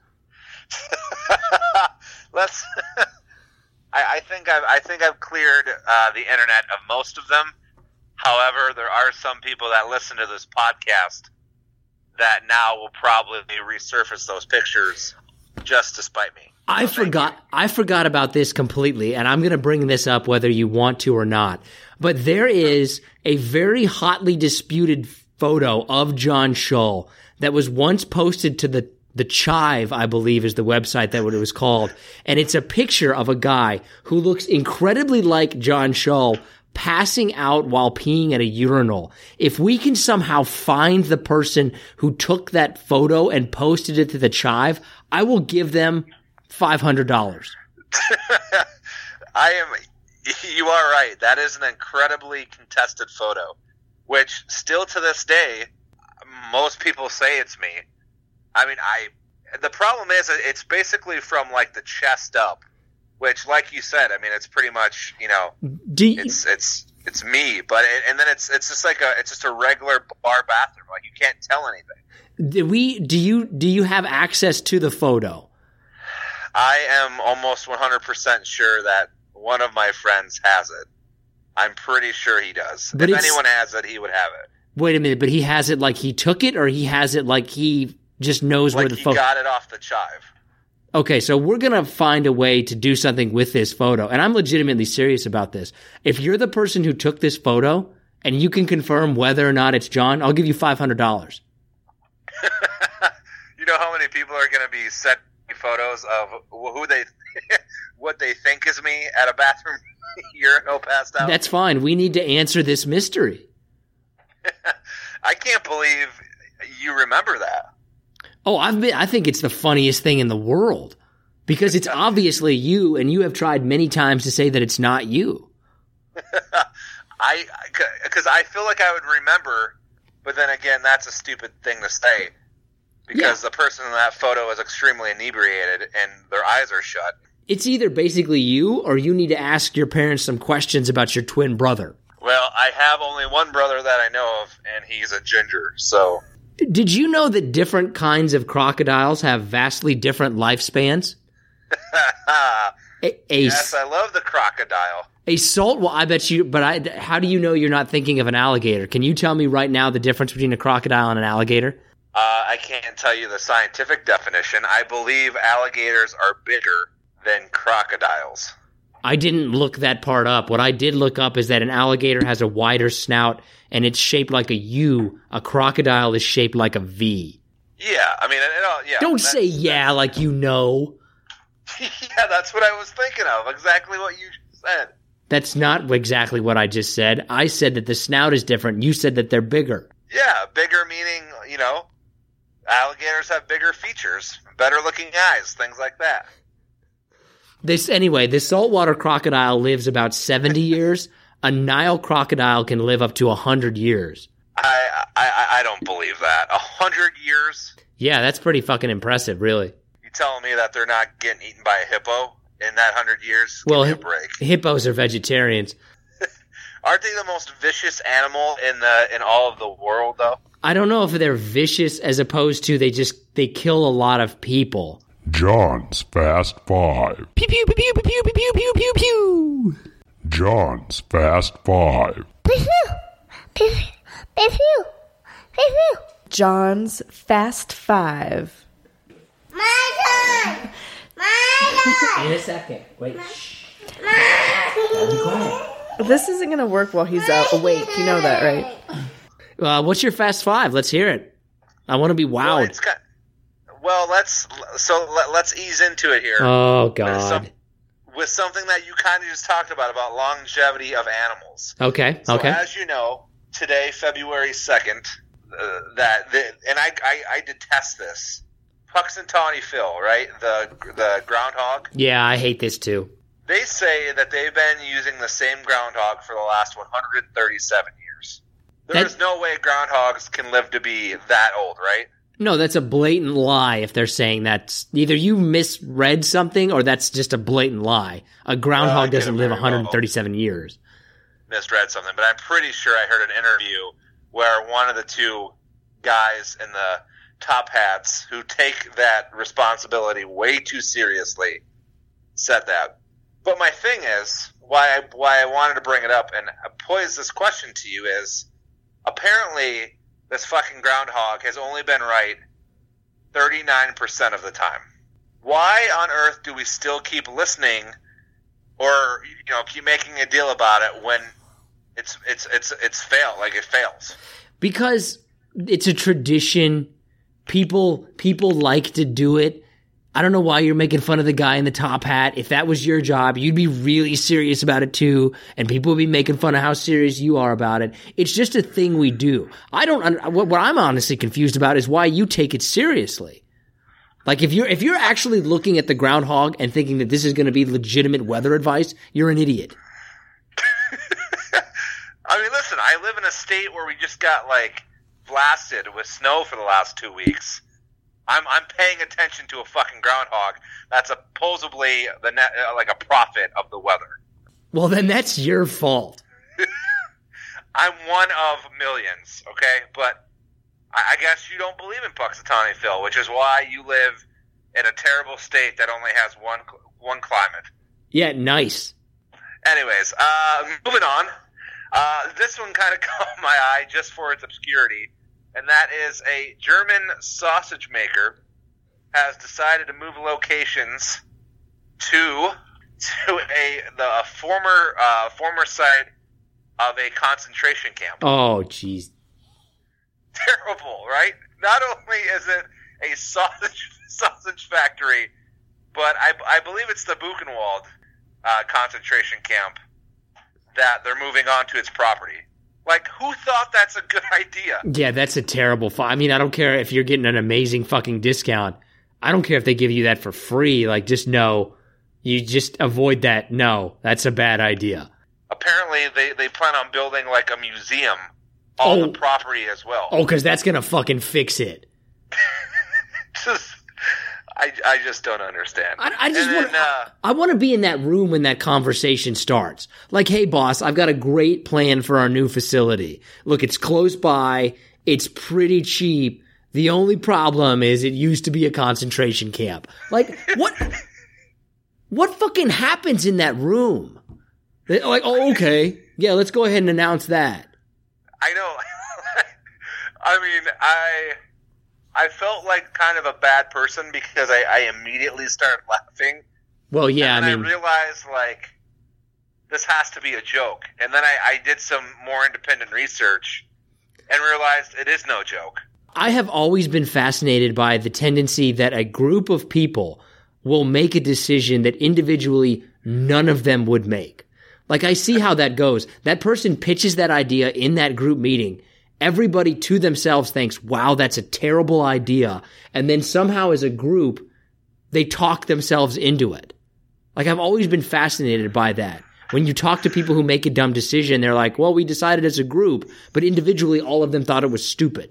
I think I've cleared the internet of most of them. However, there are some people that listen to this podcast that now will probably resurface those pictures just to spite me. I forgot about this completely, and I'm going to bring this up whether you want to or not. But there is a very hotly disputed photo of John Shull that was once posted to the Chive, I believe is the website that what it was called. And it's a picture of a guy who looks incredibly like John Shull passing out while peeing at a urinal. If we can somehow find the person who took that photo and posted it to the Chive, I will give them $500. You are right. That is an incredibly contested photo, which still to this day, most people say it's me. I mean, the problem is it's basically from the chest up, which, like you said, I mean, it's pretty much, it's it's me. But and then it's just like it's just a regular bar bathroom. Like you can't tell anything. Do you have access to the photo? I am almost 100% sure that one of my friends has it. I'm pretty sure he does. But if anyone has it, he would have it. Wait a minute, but he has it like he took it, or he has it like he just knows like where the photo... he got it off the chive. Okay, so we're going to find a way to do something with this photo, and I'm legitimately serious about this. If you're the person who took this photo, and you can confirm whether or not it's John, I'll give you $500. You know how many people are going to be sending photos of who they, what they think is me at a bathroom urinal passed out? That's fine. We need to answer this mystery. I can't believe you remember that. Oh, I think it's the funniest thing in the world because it's obviously you, and you have tried many times to say that it's not you. Because I feel like I would remember, but then again, that's a stupid thing to say because the person in that photo is extremely inebriated and their eyes are shut. It's either basically you, or you need to ask your parents some questions about your twin brother. Well, I have only one brother that I know of, and he's a ginger, so... Did you know that different kinds of crocodiles have vastly different lifespans? Yes, I love the crocodile. Well, I bet you, but how do you know you're not thinking of an alligator? Can you tell me right now the difference between a crocodile and an alligator? I can't tell you the scientific definition. I believe alligators are bigger than crocodiles. I didn't look that part up. What I did look up is that an alligator has a wider snout and it's shaped like a U. A crocodile is shaped like a V. Yeah, I mean, yeah. Don't say yeah like you know. Yeah, that's what I was thinking of. Exactly what you said. That's not exactly what I just said. I said that the snout is different. You said that they're bigger. Yeah, bigger meaning, alligators have bigger features, better looking eyes, things like that. Anyway, the saltwater crocodile lives about 70 years. A Nile crocodile can live up to 100 years. I don't believe that. 100 years? Yeah, that's pretty fucking impressive, really. You telling me that they're not getting eaten by a hippo in that 100 years? Well, give me a break. Hippos are vegetarians. Aren't they the most vicious animal in all of the world, though? I don't know if they're vicious as opposed to they kill a lot of people. John's Fast Five. Pew pew pew pew pew pew pew pew pew pew. John's Fast Five. Pew pew pew pew pew. John's Fast Five. My turn. My turn. In a second. Wait. My Be quiet. This isn't going to work while he's awake. You know that, right? What's your Fast Five? Let's hear it. I want to be wowed. Let's ease into it here. Oh, God. With something that you kind of just talked about longevity of animals. Okay. So as you know, today, February 2nd, I detest this. Punxsutawney Phil, right? The groundhog. Yeah, I hate this too. They say that they've been using the same groundhog for the last 137 years. There's no way groundhogs can live to be that old, right? No, that's a blatant lie if they're saying that. Either you misread something or that's just a blatant lie. A groundhog doesn't live 137 years. Misread something, but I'm pretty sure I heard an interview where one of the two guys in the top hats who take that responsibility way too seriously said that. But my thing is, why I wanted to bring it up and pose this question to you is, apparently this fucking groundhog has only been right 39% of the time. Why on earth do we still keep listening or keep making a deal about it when it's failed, like it fails? Because it's a tradition. People like to do it. I don't know why you're making fun of the guy in the top hat. If that was your job, you'd be really serious about it too, and people would be making fun of how serious you are about it. It's just a thing we do. What I'm honestly confused about is why you take it seriously. Like if you're actually looking at the groundhog and thinking that this is going to be legitimate weather advice, you're an idiot. I mean, listen, I live in a state where we just got blasted with snow for the last 2 weeks. I'm paying attention to a fucking groundhog that's supposedly a prophet of the weather. Well, then that's your fault. I'm one of millions, okay? But I guess you don't believe in Puxatawny Phil, which is why you live in a terrible state that only has one climate. Yeah, nice. Anyways, moving on. This one kind of caught my eye just for its obscurity, and that is a German sausage maker has decided to move locations to the former site of a concentration camp. Oh, jeez. Terrible, right? Not only is it a sausage factory, but I believe it's the Buchenwald concentration camp that they're moving on to its property. Like, who thought that's a good idea? Yeah, that's a terrible I mean, I don't care if you're getting an amazing fucking discount. I don't care if they give you that for free. Like, just no. You just avoid that. No, that's a bad idea. Apparently, they plan on building, like, a museum on the property as well. Oh, because that's going to fucking fix it. I just don't understand. I want to be in that room when that conversation starts. Like, hey, boss, I've got a great plan for our new facility. Look, it's close by. It's pretty cheap. The only problem is it used to be a concentration camp. Like, what fucking happens in that room? They're like, oh, okay. Yeah, let's go ahead and announce that. I know. I mean, I felt like kind of a bad person because I immediately started laughing. Well, yeah, and I realized, like, this has to be a joke. And then I did some more independent research and realized it is no joke. I have always been fascinated by the tendency that a group of people will make a decision that individually none of them would make. Like, I see how that goes. That person pitches that idea in that group meeting. Everybody to themselves thinks, wow, that's a terrible idea. And then somehow as a group, they talk themselves into it. Like, I've always been fascinated by that. When you talk to people who make a dumb decision, they're like, well, we decided as a group, but individually all of them thought it was stupid.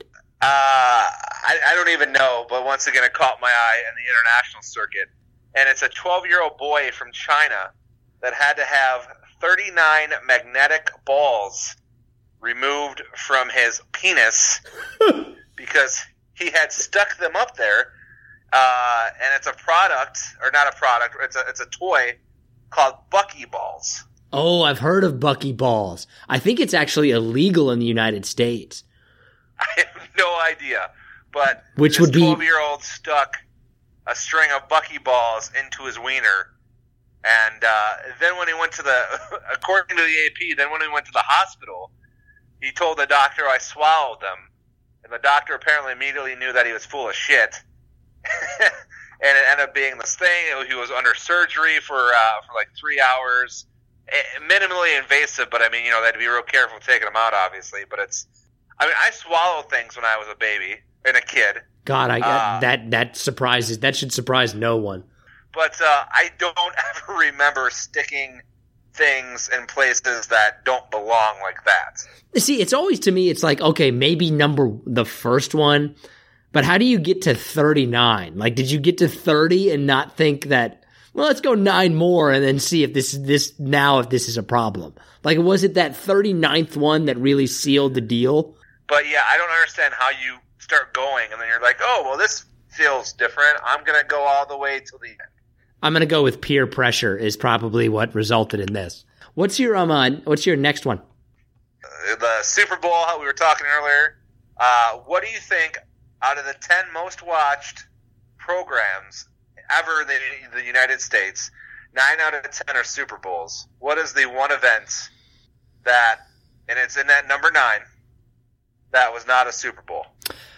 I don't even know, but once again, it caught my eye in the international circuit. And it's a 12-year-old boy from China that had to have 39 magnetic balls removed from his penis because he had stuck them up there. And it's a product, or not a product, it's a toy called Buckyballs. Oh, I've heard of Buckyballs. I think it's actually illegal in the United States. I have no idea. But which this would be 12-year-old stuck a string of Buckyballs into his wiener. And then when he went to according to the AP, then when he went to the hospital, he told the doctor, I swallowed them. And the doctor apparently immediately knew that he was full of shit. And it ended up being this thing. He was under surgery for like 3 hours. Minimally invasive, but I mean, they had to be real careful taking them out, obviously. But I swallowed things when I was a baby and a kid. God, that should surprise no one. But I don't ever remember sticking things in places that don't belong like that. See, it's always, to me, it's like, okay, maybe the first one, but how do you get to 39? Like, did you get to 30 and not think that, well, let's go 9 more and then see if this is a problem? Like, was it that 39th one that really sealed the deal? But yeah, I don't understand how you start going and then you're like, oh, well, this feels different. I'm going to go all the way to the end. I'm going to go with peer pressure is probably what resulted in this. What's your next one? The Super Bowl, how we were talking earlier. What do you think out of the 10 most watched programs ever in the United States, 9 out of 10 are Super Bowls? What is the one event that, and it's in that number 9, that was not a Super Bowl?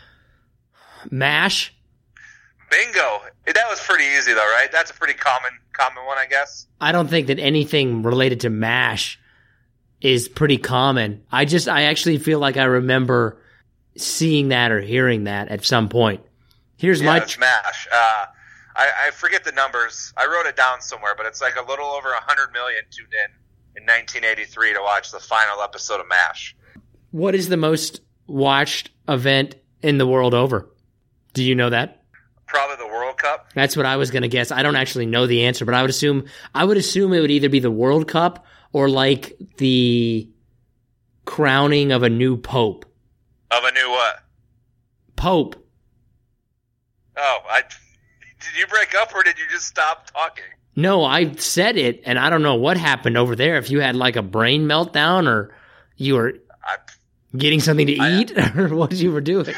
MASH? Bingo. That was pretty easy, though, right? That's a pretty common one, I guess. I don't think that anything related to MASH is pretty common. I actually feel like I remember seeing that or hearing that at some point. It's MASH. I forget the numbers. I wrote it down somewhere, but it's like a little over 100 million tuned in 1983 to watch the final episode of MASH. What is the most watched event in the world over? Do you know that? Probably the World Cup. That's what I was going to guess. I don't actually know the answer, but I would assume it would either be the World Cup or like the crowning of a new pope. Of a new what? Pope. Oh, did you break up or did you just stop talking? No, I said it, and I don't know what happened over there. If you had like a brain meltdown or you were getting something to eat or what you were doing.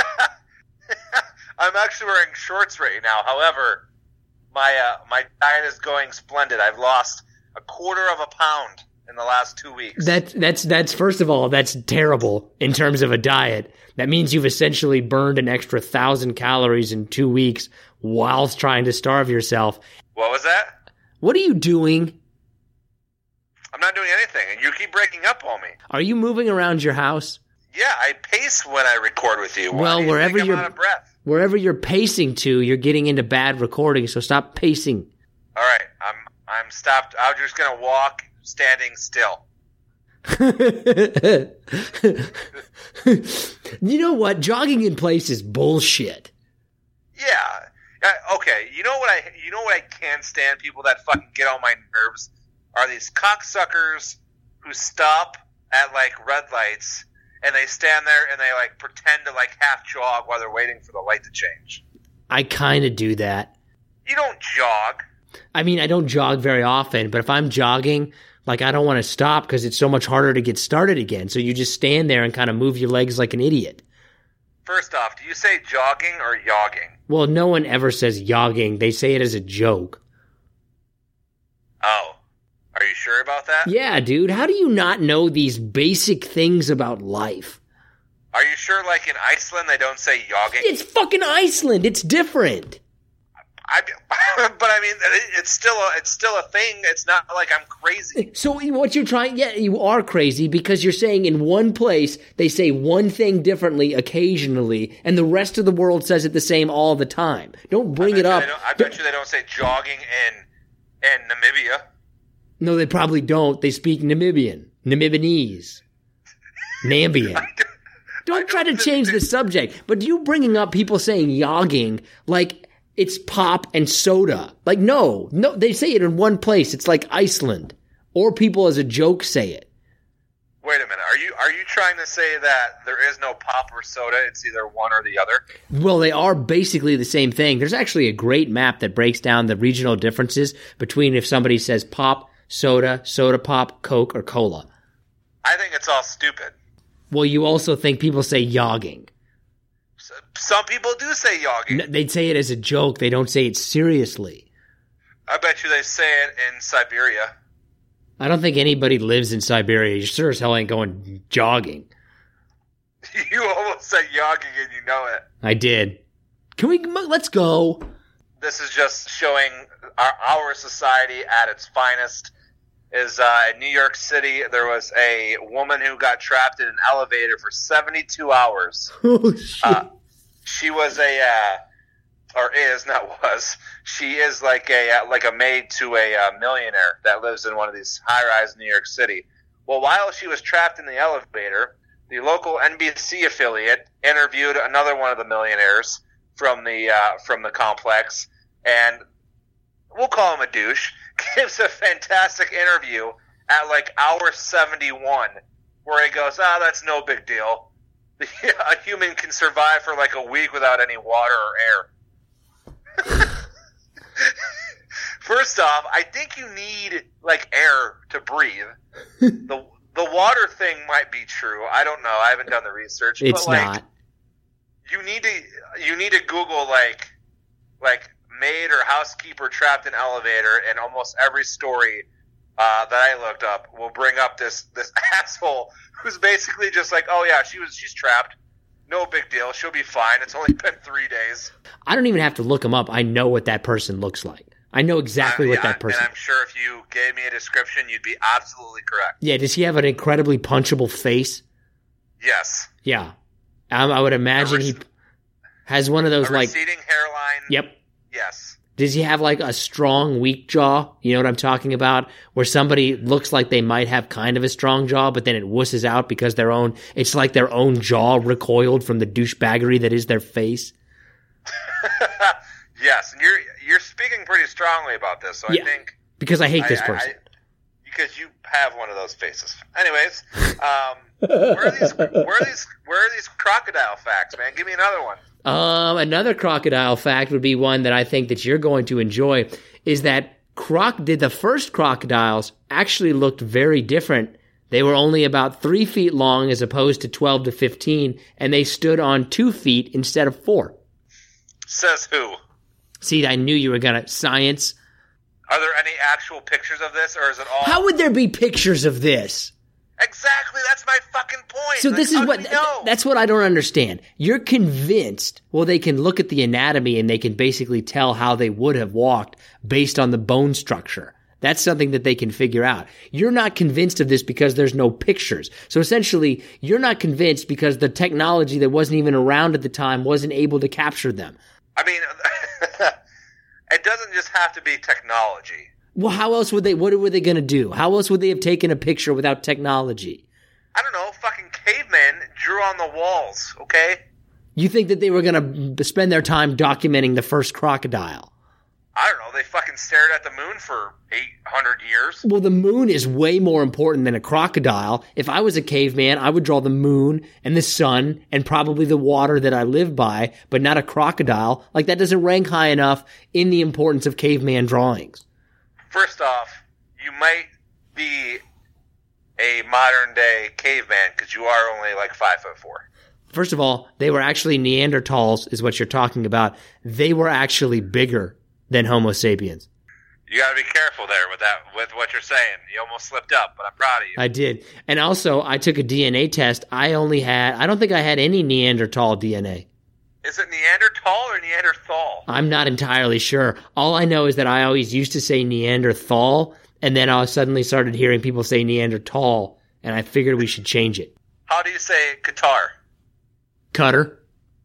I'm actually wearing shorts right now. However, my diet is going splendid. I've lost 1/4 pound in the last 2 weeks. That's first of all, that's terrible in terms of a diet. That means you've essentially burned an extra 1,000 calories in 2 weeks whilst trying to starve yourself. What was that? What are you doing? I'm not doing anything, and you keep breaking up on me. Are you moving around your house? Yeah, I pace when I record with you. Well, wherever I'm out of breath. Wherever you're pacing to, you're getting into bad recording, so stop pacing. All right, I'm stopped. I'm just gonna walk standing still. You know what? Jogging in place is bullshit. Yeah. Okay. You know what I can't stand? People that fucking get on my nerves are these cocksuckers who stop at like red lights and they stand there and they like pretend to like half jog while they're waiting for the light to change. I kind of do that. You don't jog. I mean, I don't jog very often, but if I'm jogging, like I don't want to stop because it's so much harder to get started again. So you just stand there and kind of move your legs like an idiot. First off, do you say jogging or yogging? Well, no one ever says yogging. They say it as a joke. Oh. Are you sure about that? Yeah, dude. How do you not know these basic things about life? Are you sure, like in Iceland, they don't say yogging? It's fucking Iceland. It's different. But I mean, it's still a thing. It's not like I'm crazy. So what you're trying, yeah, you are crazy because you're saying in one place they say one thing differently occasionally, and the rest of the world says it the same all the time. Don't bring it up. I bet you they don't say jogging in Namibia. No, they probably don't. They speak Namibian, Namibinese, Nambian. Don't try to change the subject. But you bringing up people saying yogging like it's pop and soda. Like, no, they say it in one place. It's like Iceland. Or people as a joke say it. Wait a minute. Are you trying to say that there is no pop or soda? It's either one or the other? Well, they are basically the same thing. There's actually a great map that breaks down the regional differences between if somebody says pop, soda, soda pop, Coke, or cola. I think it's all stupid. Well, you also think people say yogging. Some people do say yogging. They'd say it as a joke. They don't say it seriously. I bet you they say it in Siberia. I don't think anybody lives in Siberia. You sure as hell ain't going jogging. You almost said yogging and you know it. I did. Let's go. This is just showing our society at its finest. Is in New York City, there was a woman who got trapped in an elevator for 72 hours. Oh, shit. She was she is like a maid to a millionaire that lives in one of these high-rise in New York City. Well, while she was trapped in the elevator, the local NBC affiliate interviewed another one of the millionaires from the complex, and we'll call him a douche, gives a fantastic interview at like hour 71 where he goes, that's no big deal. A human can survive for like a week without any water or air. First off, I think you need like air to breathe. The water thing might be true. I don't know. I haven't done the research. It's but, like, not. You need to Google like maid or housekeeper trapped in elevator, and almost every story that I looked up will bring up this asshole who's basically just like, oh yeah, she's trapped, no big deal, she'll be fine, it's only been 3 days. I don't even have to look him up. I know what that person looks like. I know exactly what that person. And I'm sure if you gave me a description, you'd be absolutely correct. Yeah, does he have an incredibly punchable face? Yes. Yeah, I would imagine he has one of those like receding hairline. Yep. Yes. Does he have like a strong, weak jaw? You know what I'm talking about? Where somebody looks like they might have kind of a strong jaw, but then it wusses out because it's like their own jaw recoiled from the douchebaggery that is their face. Yes, and you're speaking pretty strongly about this, so yeah, I think because I hate this person. because you have one of those faces. Anyways, where are these crocodile facts, man? Give me another one. Another crocodile fact would be one that I think that you're going to enjoy, is that the first crocodiles actually looked very different. They were only about 3 feet long as opposed to 12 to 15, and they stood on 2 feet instead of 4. Says who? See, I knew you were going to. Science. Are there any actual pictures of this, or is it all... How would there be pictures of this? Exactly, that's my fucking point. So this is what... That's what I don't understand. You're convinced, well, they can look at the anatomy and they can basically tell how they would have walked based on the bone structure. That's something that they can figure out. You're not convinced of this because there's no pictures. So essentially, you're not convinced because the technology that wasn't even around at the time wasn't able to capture them. I mean, it doesn't just have to be technology. Well, how else would what were they going to do? How else would they have taken a picture without technology? I don't know. Fucking cavemen drew on the walls, okay? You think that they were going to spend their time documenting the first crocodile? I don't know. They fucking stared at the moon for 800 years. Well, the moon is way more important than a crocodile. If I was a caveman, I would draw the moon and the sun and probably the water that I live by, but not a crocodile. Like, that doesn't rank high enough in the importance of caveman drawings. First off, you might be a modern-day caveman because you are only like 5'4". First of all, they were actually Neanderthals, is what you're talking about. They were actually bigger than Homo sapiens. You got to be careful there with what you're saying. You almost slipped up, but I'm proud of you. I did. And also, I took a DNA test. I don't think I had any Neanderthal DNA. Is it Neanderthal or Neanderthal? I'm not entirely sure. All I know is that I always used to say Neanderthal, and then I suddenly started hearing people say Neanderthal, and I figured we should change it. How do you say Qatar? Cutter.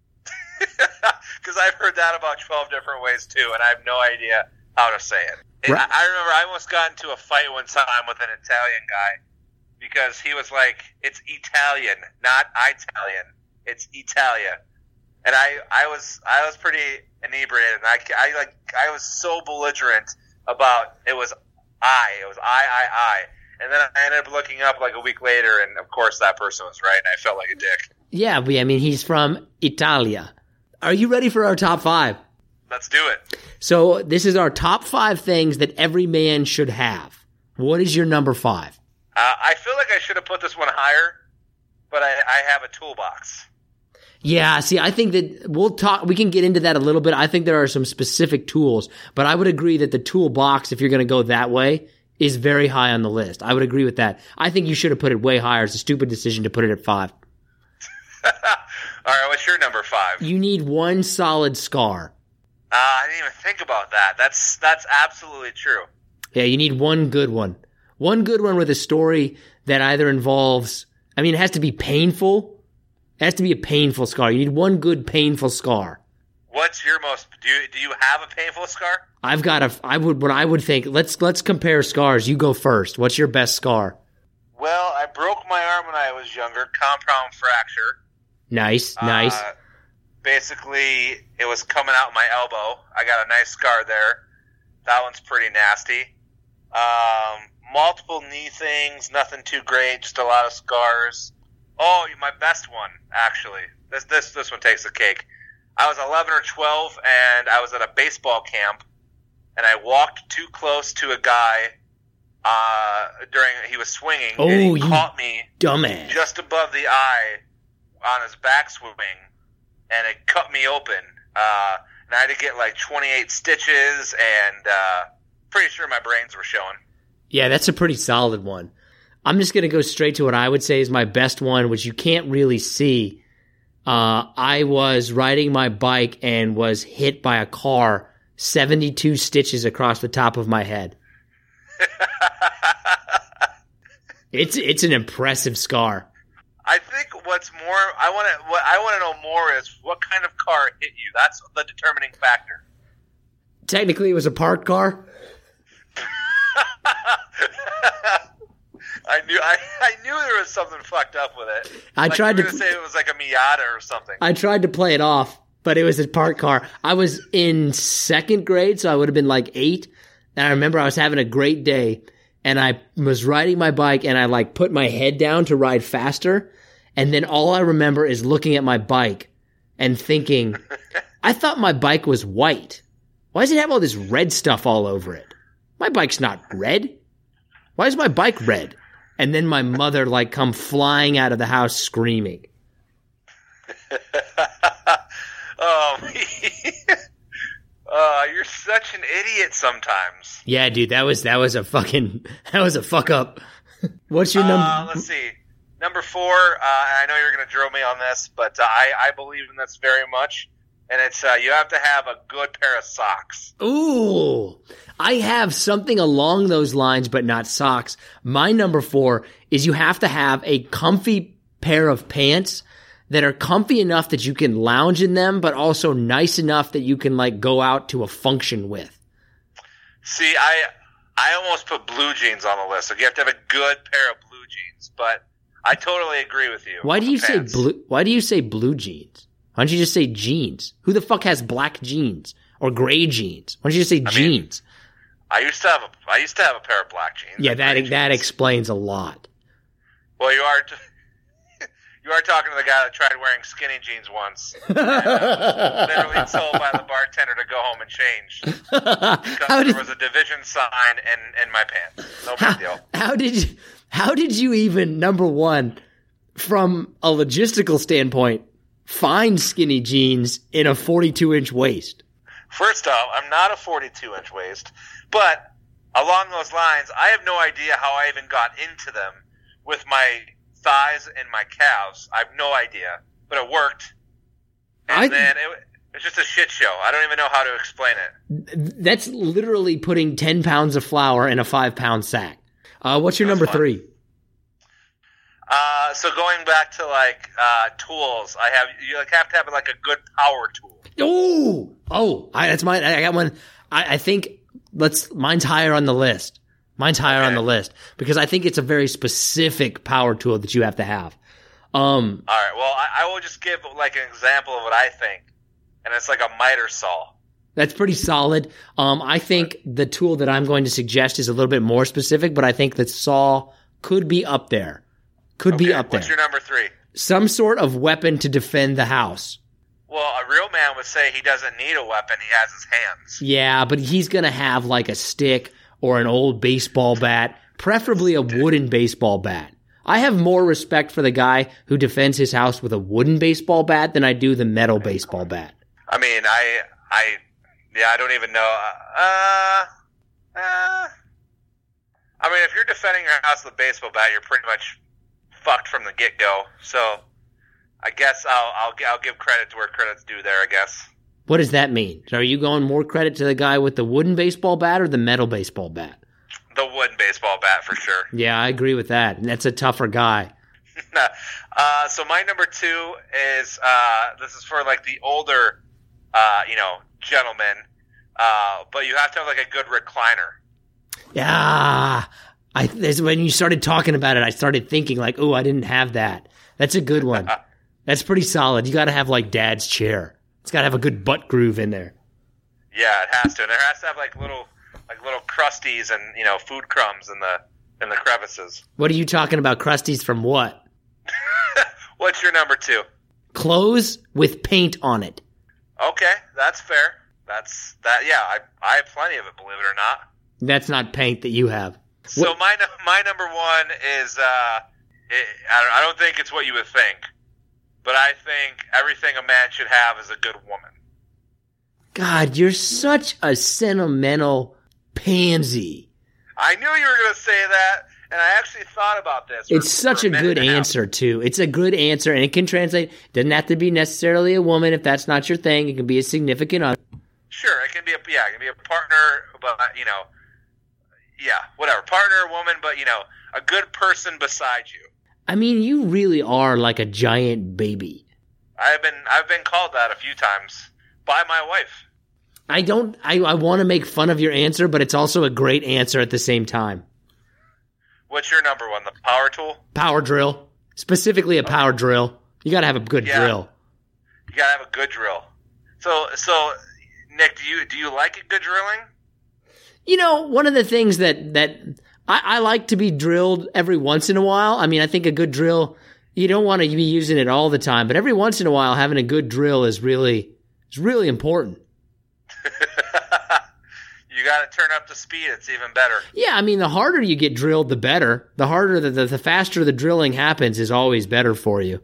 Because I've heard that about 12 different ways, too, and I have no idea how to say it. Right. I remember I almost got into a fight one time with an Italian guy because he was like, it's Italian, not Italian. It's Italia. And I was pretty inebriated, and I was so belligerent about it was I. And then I ended up looking up like a week later, and of course that person was right, and I felt like a dick. Yeah, but I mean, he's from Italia. Are you ready for our top 5? Let's do it. So this is our top 5 things that every man should have. What is your number 5? I feel like I should have put this one higher, but I have a toolbox. Yeah, see, I think that we can get into that a little bit. I think there are some specific tools, but I would agree that the toolbox, if you're going to go that way, is very high on the list. I would agree with that. I think you should have put it way higher. It's a stupid decision to put it at 5. All right, what's your number 5? You need one solid scar. I didn't even think about that. That's absolutely true. Yeah, you need one good one. One good one with a story that either involves, it has to be painful. It has to be a painful scar. You need one good painful scar. What's your most, do you have a painful scar? What I would think, let's compare scars. You go first. What's your best scar? Well, I broke my arm when I was younger, compound fracture. Nice. Basically, it was coming out my elbow. I got a nice scar there. That one's pretty nasty. Multiple knee things, nothing too great, just a lot of scars. Oh, my best one, actually. This one takes the cake. I was 11 or 12, and I was at a baseball camp, and I walked too close to a guy he was swinging, and he caught me dumbass just above the eye on his backswing, and it cut me open. And I had to get like 28 stitches, and pretty sure my brains were showing. Yeah, that's a pretty solid one. I'm just going to go straight to what I would say is my best one, which you can't really see. I was riding my bike and was hit by a car, 72 stitches across the top of my head. It's an impressive scar. I think what's more, I want to know more is what kind of car hit you. That's the determining factor. Technically, it was a parked car. I knew there was something fucked up with it. I tried to say it was like a Miata or something. I tried to play it off, but it was a parked car. I was in second grade, so I would have been like 8. And I remember I was having a great day, and I was riding my bike, and I like put my head down to ride faster, and then all I remember is looking at my bike and thinking, I thought my bike was white. Why does it have all this red stuff all over it? My bike's not red. Why is my bike red? And then my mother like come flying out of the house screaming. You're such an idiot sometimes. Yeah, dude, that was a fuck up. What's your number? Let's see. Number 4, I know you're going to drill me on this, but I believe in this very much. And it's you have to have a good pair of socks. Ooh, I have something along those lines, but not socks. My number 4 is you have to have a comfy pair of pants that are comfy enough that you can lounge in them, but also nice enough that you can like go out to a function with. See, I almost put blue jeans on the list. So you have to have a good pair of blue jeans, but I totally agree with you. Why do you say blue? Why do you say blue jeans? Why don't you just say jeans? Who the fuck has black jeans or gray jeans? Why don't you just say jeans? I used to have a pair of black jeans. Yeah, that explains a lot. Well, you are talking to the guy that tried wearing skinny jeans once. And was literally told by the bartender to go home and change because there was a division sign in my pants. No big deal. How did you even, number one, from a logistical standpoint, find skinny jeans in a 42-inch waist? First off, I'm not a 42-inch waist, but along those lines, I have no idea how I even got into them with my thighs and my calves. I have no idea, but it worked. And then it was just a shit show. I don't even know how to explain it. That's literally putting 10 pounds of flour in a 5-pound sack. What's your number 3? So going back to tools, you have to have like a good power tool. That's mine. I got one. I think mine's higher on the list. On the list because I think it's a very specific power tool that you have to have. All right. Well, I will just give like an example of what I think, and it's like a miter saw. That's pretty solid. I think the tool that I'm going to suggest is a little bit more specific, but I think the saw could be up there. What's your number 3? Some sort of weapon to defend the house. Well, a real man would say he doesn't need a weapon. He has his hands. Yeah, but he's going to have like a stick or an old baseball bat, preferably a wooden baseball bat. I have more respect for the guy who defends his house with a wooden baseball bat than I do the metal baseball bat. I mean, I don't even know. I mean, if you're defending your house with a baseball bat, you're pretty much fucked from the get-go. So I guess I'll give credit to where credit's due there, I guess. What does that mean? So are you going more credit to the guy with the wooden baseball bat or the metal baseball bat? The wooden baseball bat, for sure. Yeah, I agree with that. And that's a tougher guy. So my number 2 is, this is for like the older, gentlemen, but you have to have like a good recliner. Yeah. When you started talking about it, I started thinking like, oh, I didn't have that. That's a good one. That's pretty solid. You got to have like dad's chair. It's got to have a good butt groove in there. Yeah, it has to. And there has to have like little crusties and, food crumbs in the crevices. What are you talking about? Crusties from what? What's your number 2? Clothes with paint on it. Okay, that's fair. Yeah, I have plenty of it, believe it or not. That's not paint that you have. So my number 1 is I don't think it's what you would think, but I think everything a man should have is a good woman. God, you're such a sentimental pansy. I knew you were going to say that, and I actually thought about this. It's such a good answer, too. It's a good answer, and it can translate. Doesn't have to be necessarily a woman if that's not your thing. It can be a significant other. Sure, it can be a partner, but, whatever. Partner, woman, but, a good person beside you. I mean, you really are like a giant baby. I've been called that a few times by my wife. I want to make fun of your answer, but it's also a great answer at the same time. What's your number 1? The power tool? Power drill. Specifically a power drill. You got to have a good drill. You got to have a good drill. So Nick, do you like a good drilling? One of the things that I like to be drilled every once in a while. I mean, I think a good drill, you don't want to be using it all the time, but every once in a while, having a good drill is really important. You got to turn up the speed. It's even better. Yeah, I mean, the harder you get drilled, the better. The harder, the faster the drilling happens is always better for you.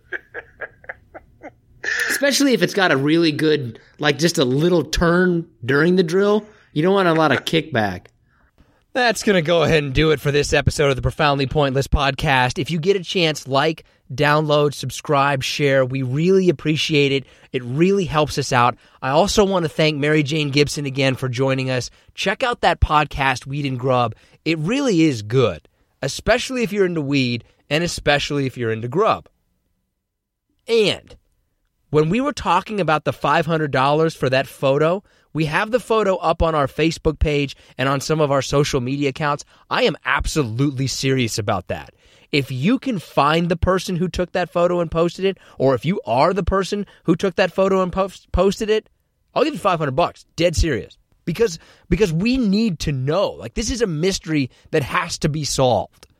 Especially if it's got a really good, like just a little turn during the drill. You don't want a lot of kickback. That's going to go ahead and do it for this episode of the Profoundly Pointless podcast. If you get a chance, like, download, subscribe, share. We really appreciate it. It really helps us out. I also want to thank Mary Jane Gibson again for joining us. Check out that podcast, Weed and Grub. It really is good, especially if you're into weed and especially if you're into grub. And when we were talking about the $500 for that photo, we have the photo up on our Facebook page and on some of our social media accounts. I am absolutely serious about that. If you can find the person who took that photo and posted it, or if you are the person who took that photo and posted it, I'll give you $500. Dead serious. Because we need to know. Like, this is a mystery that has to be solved.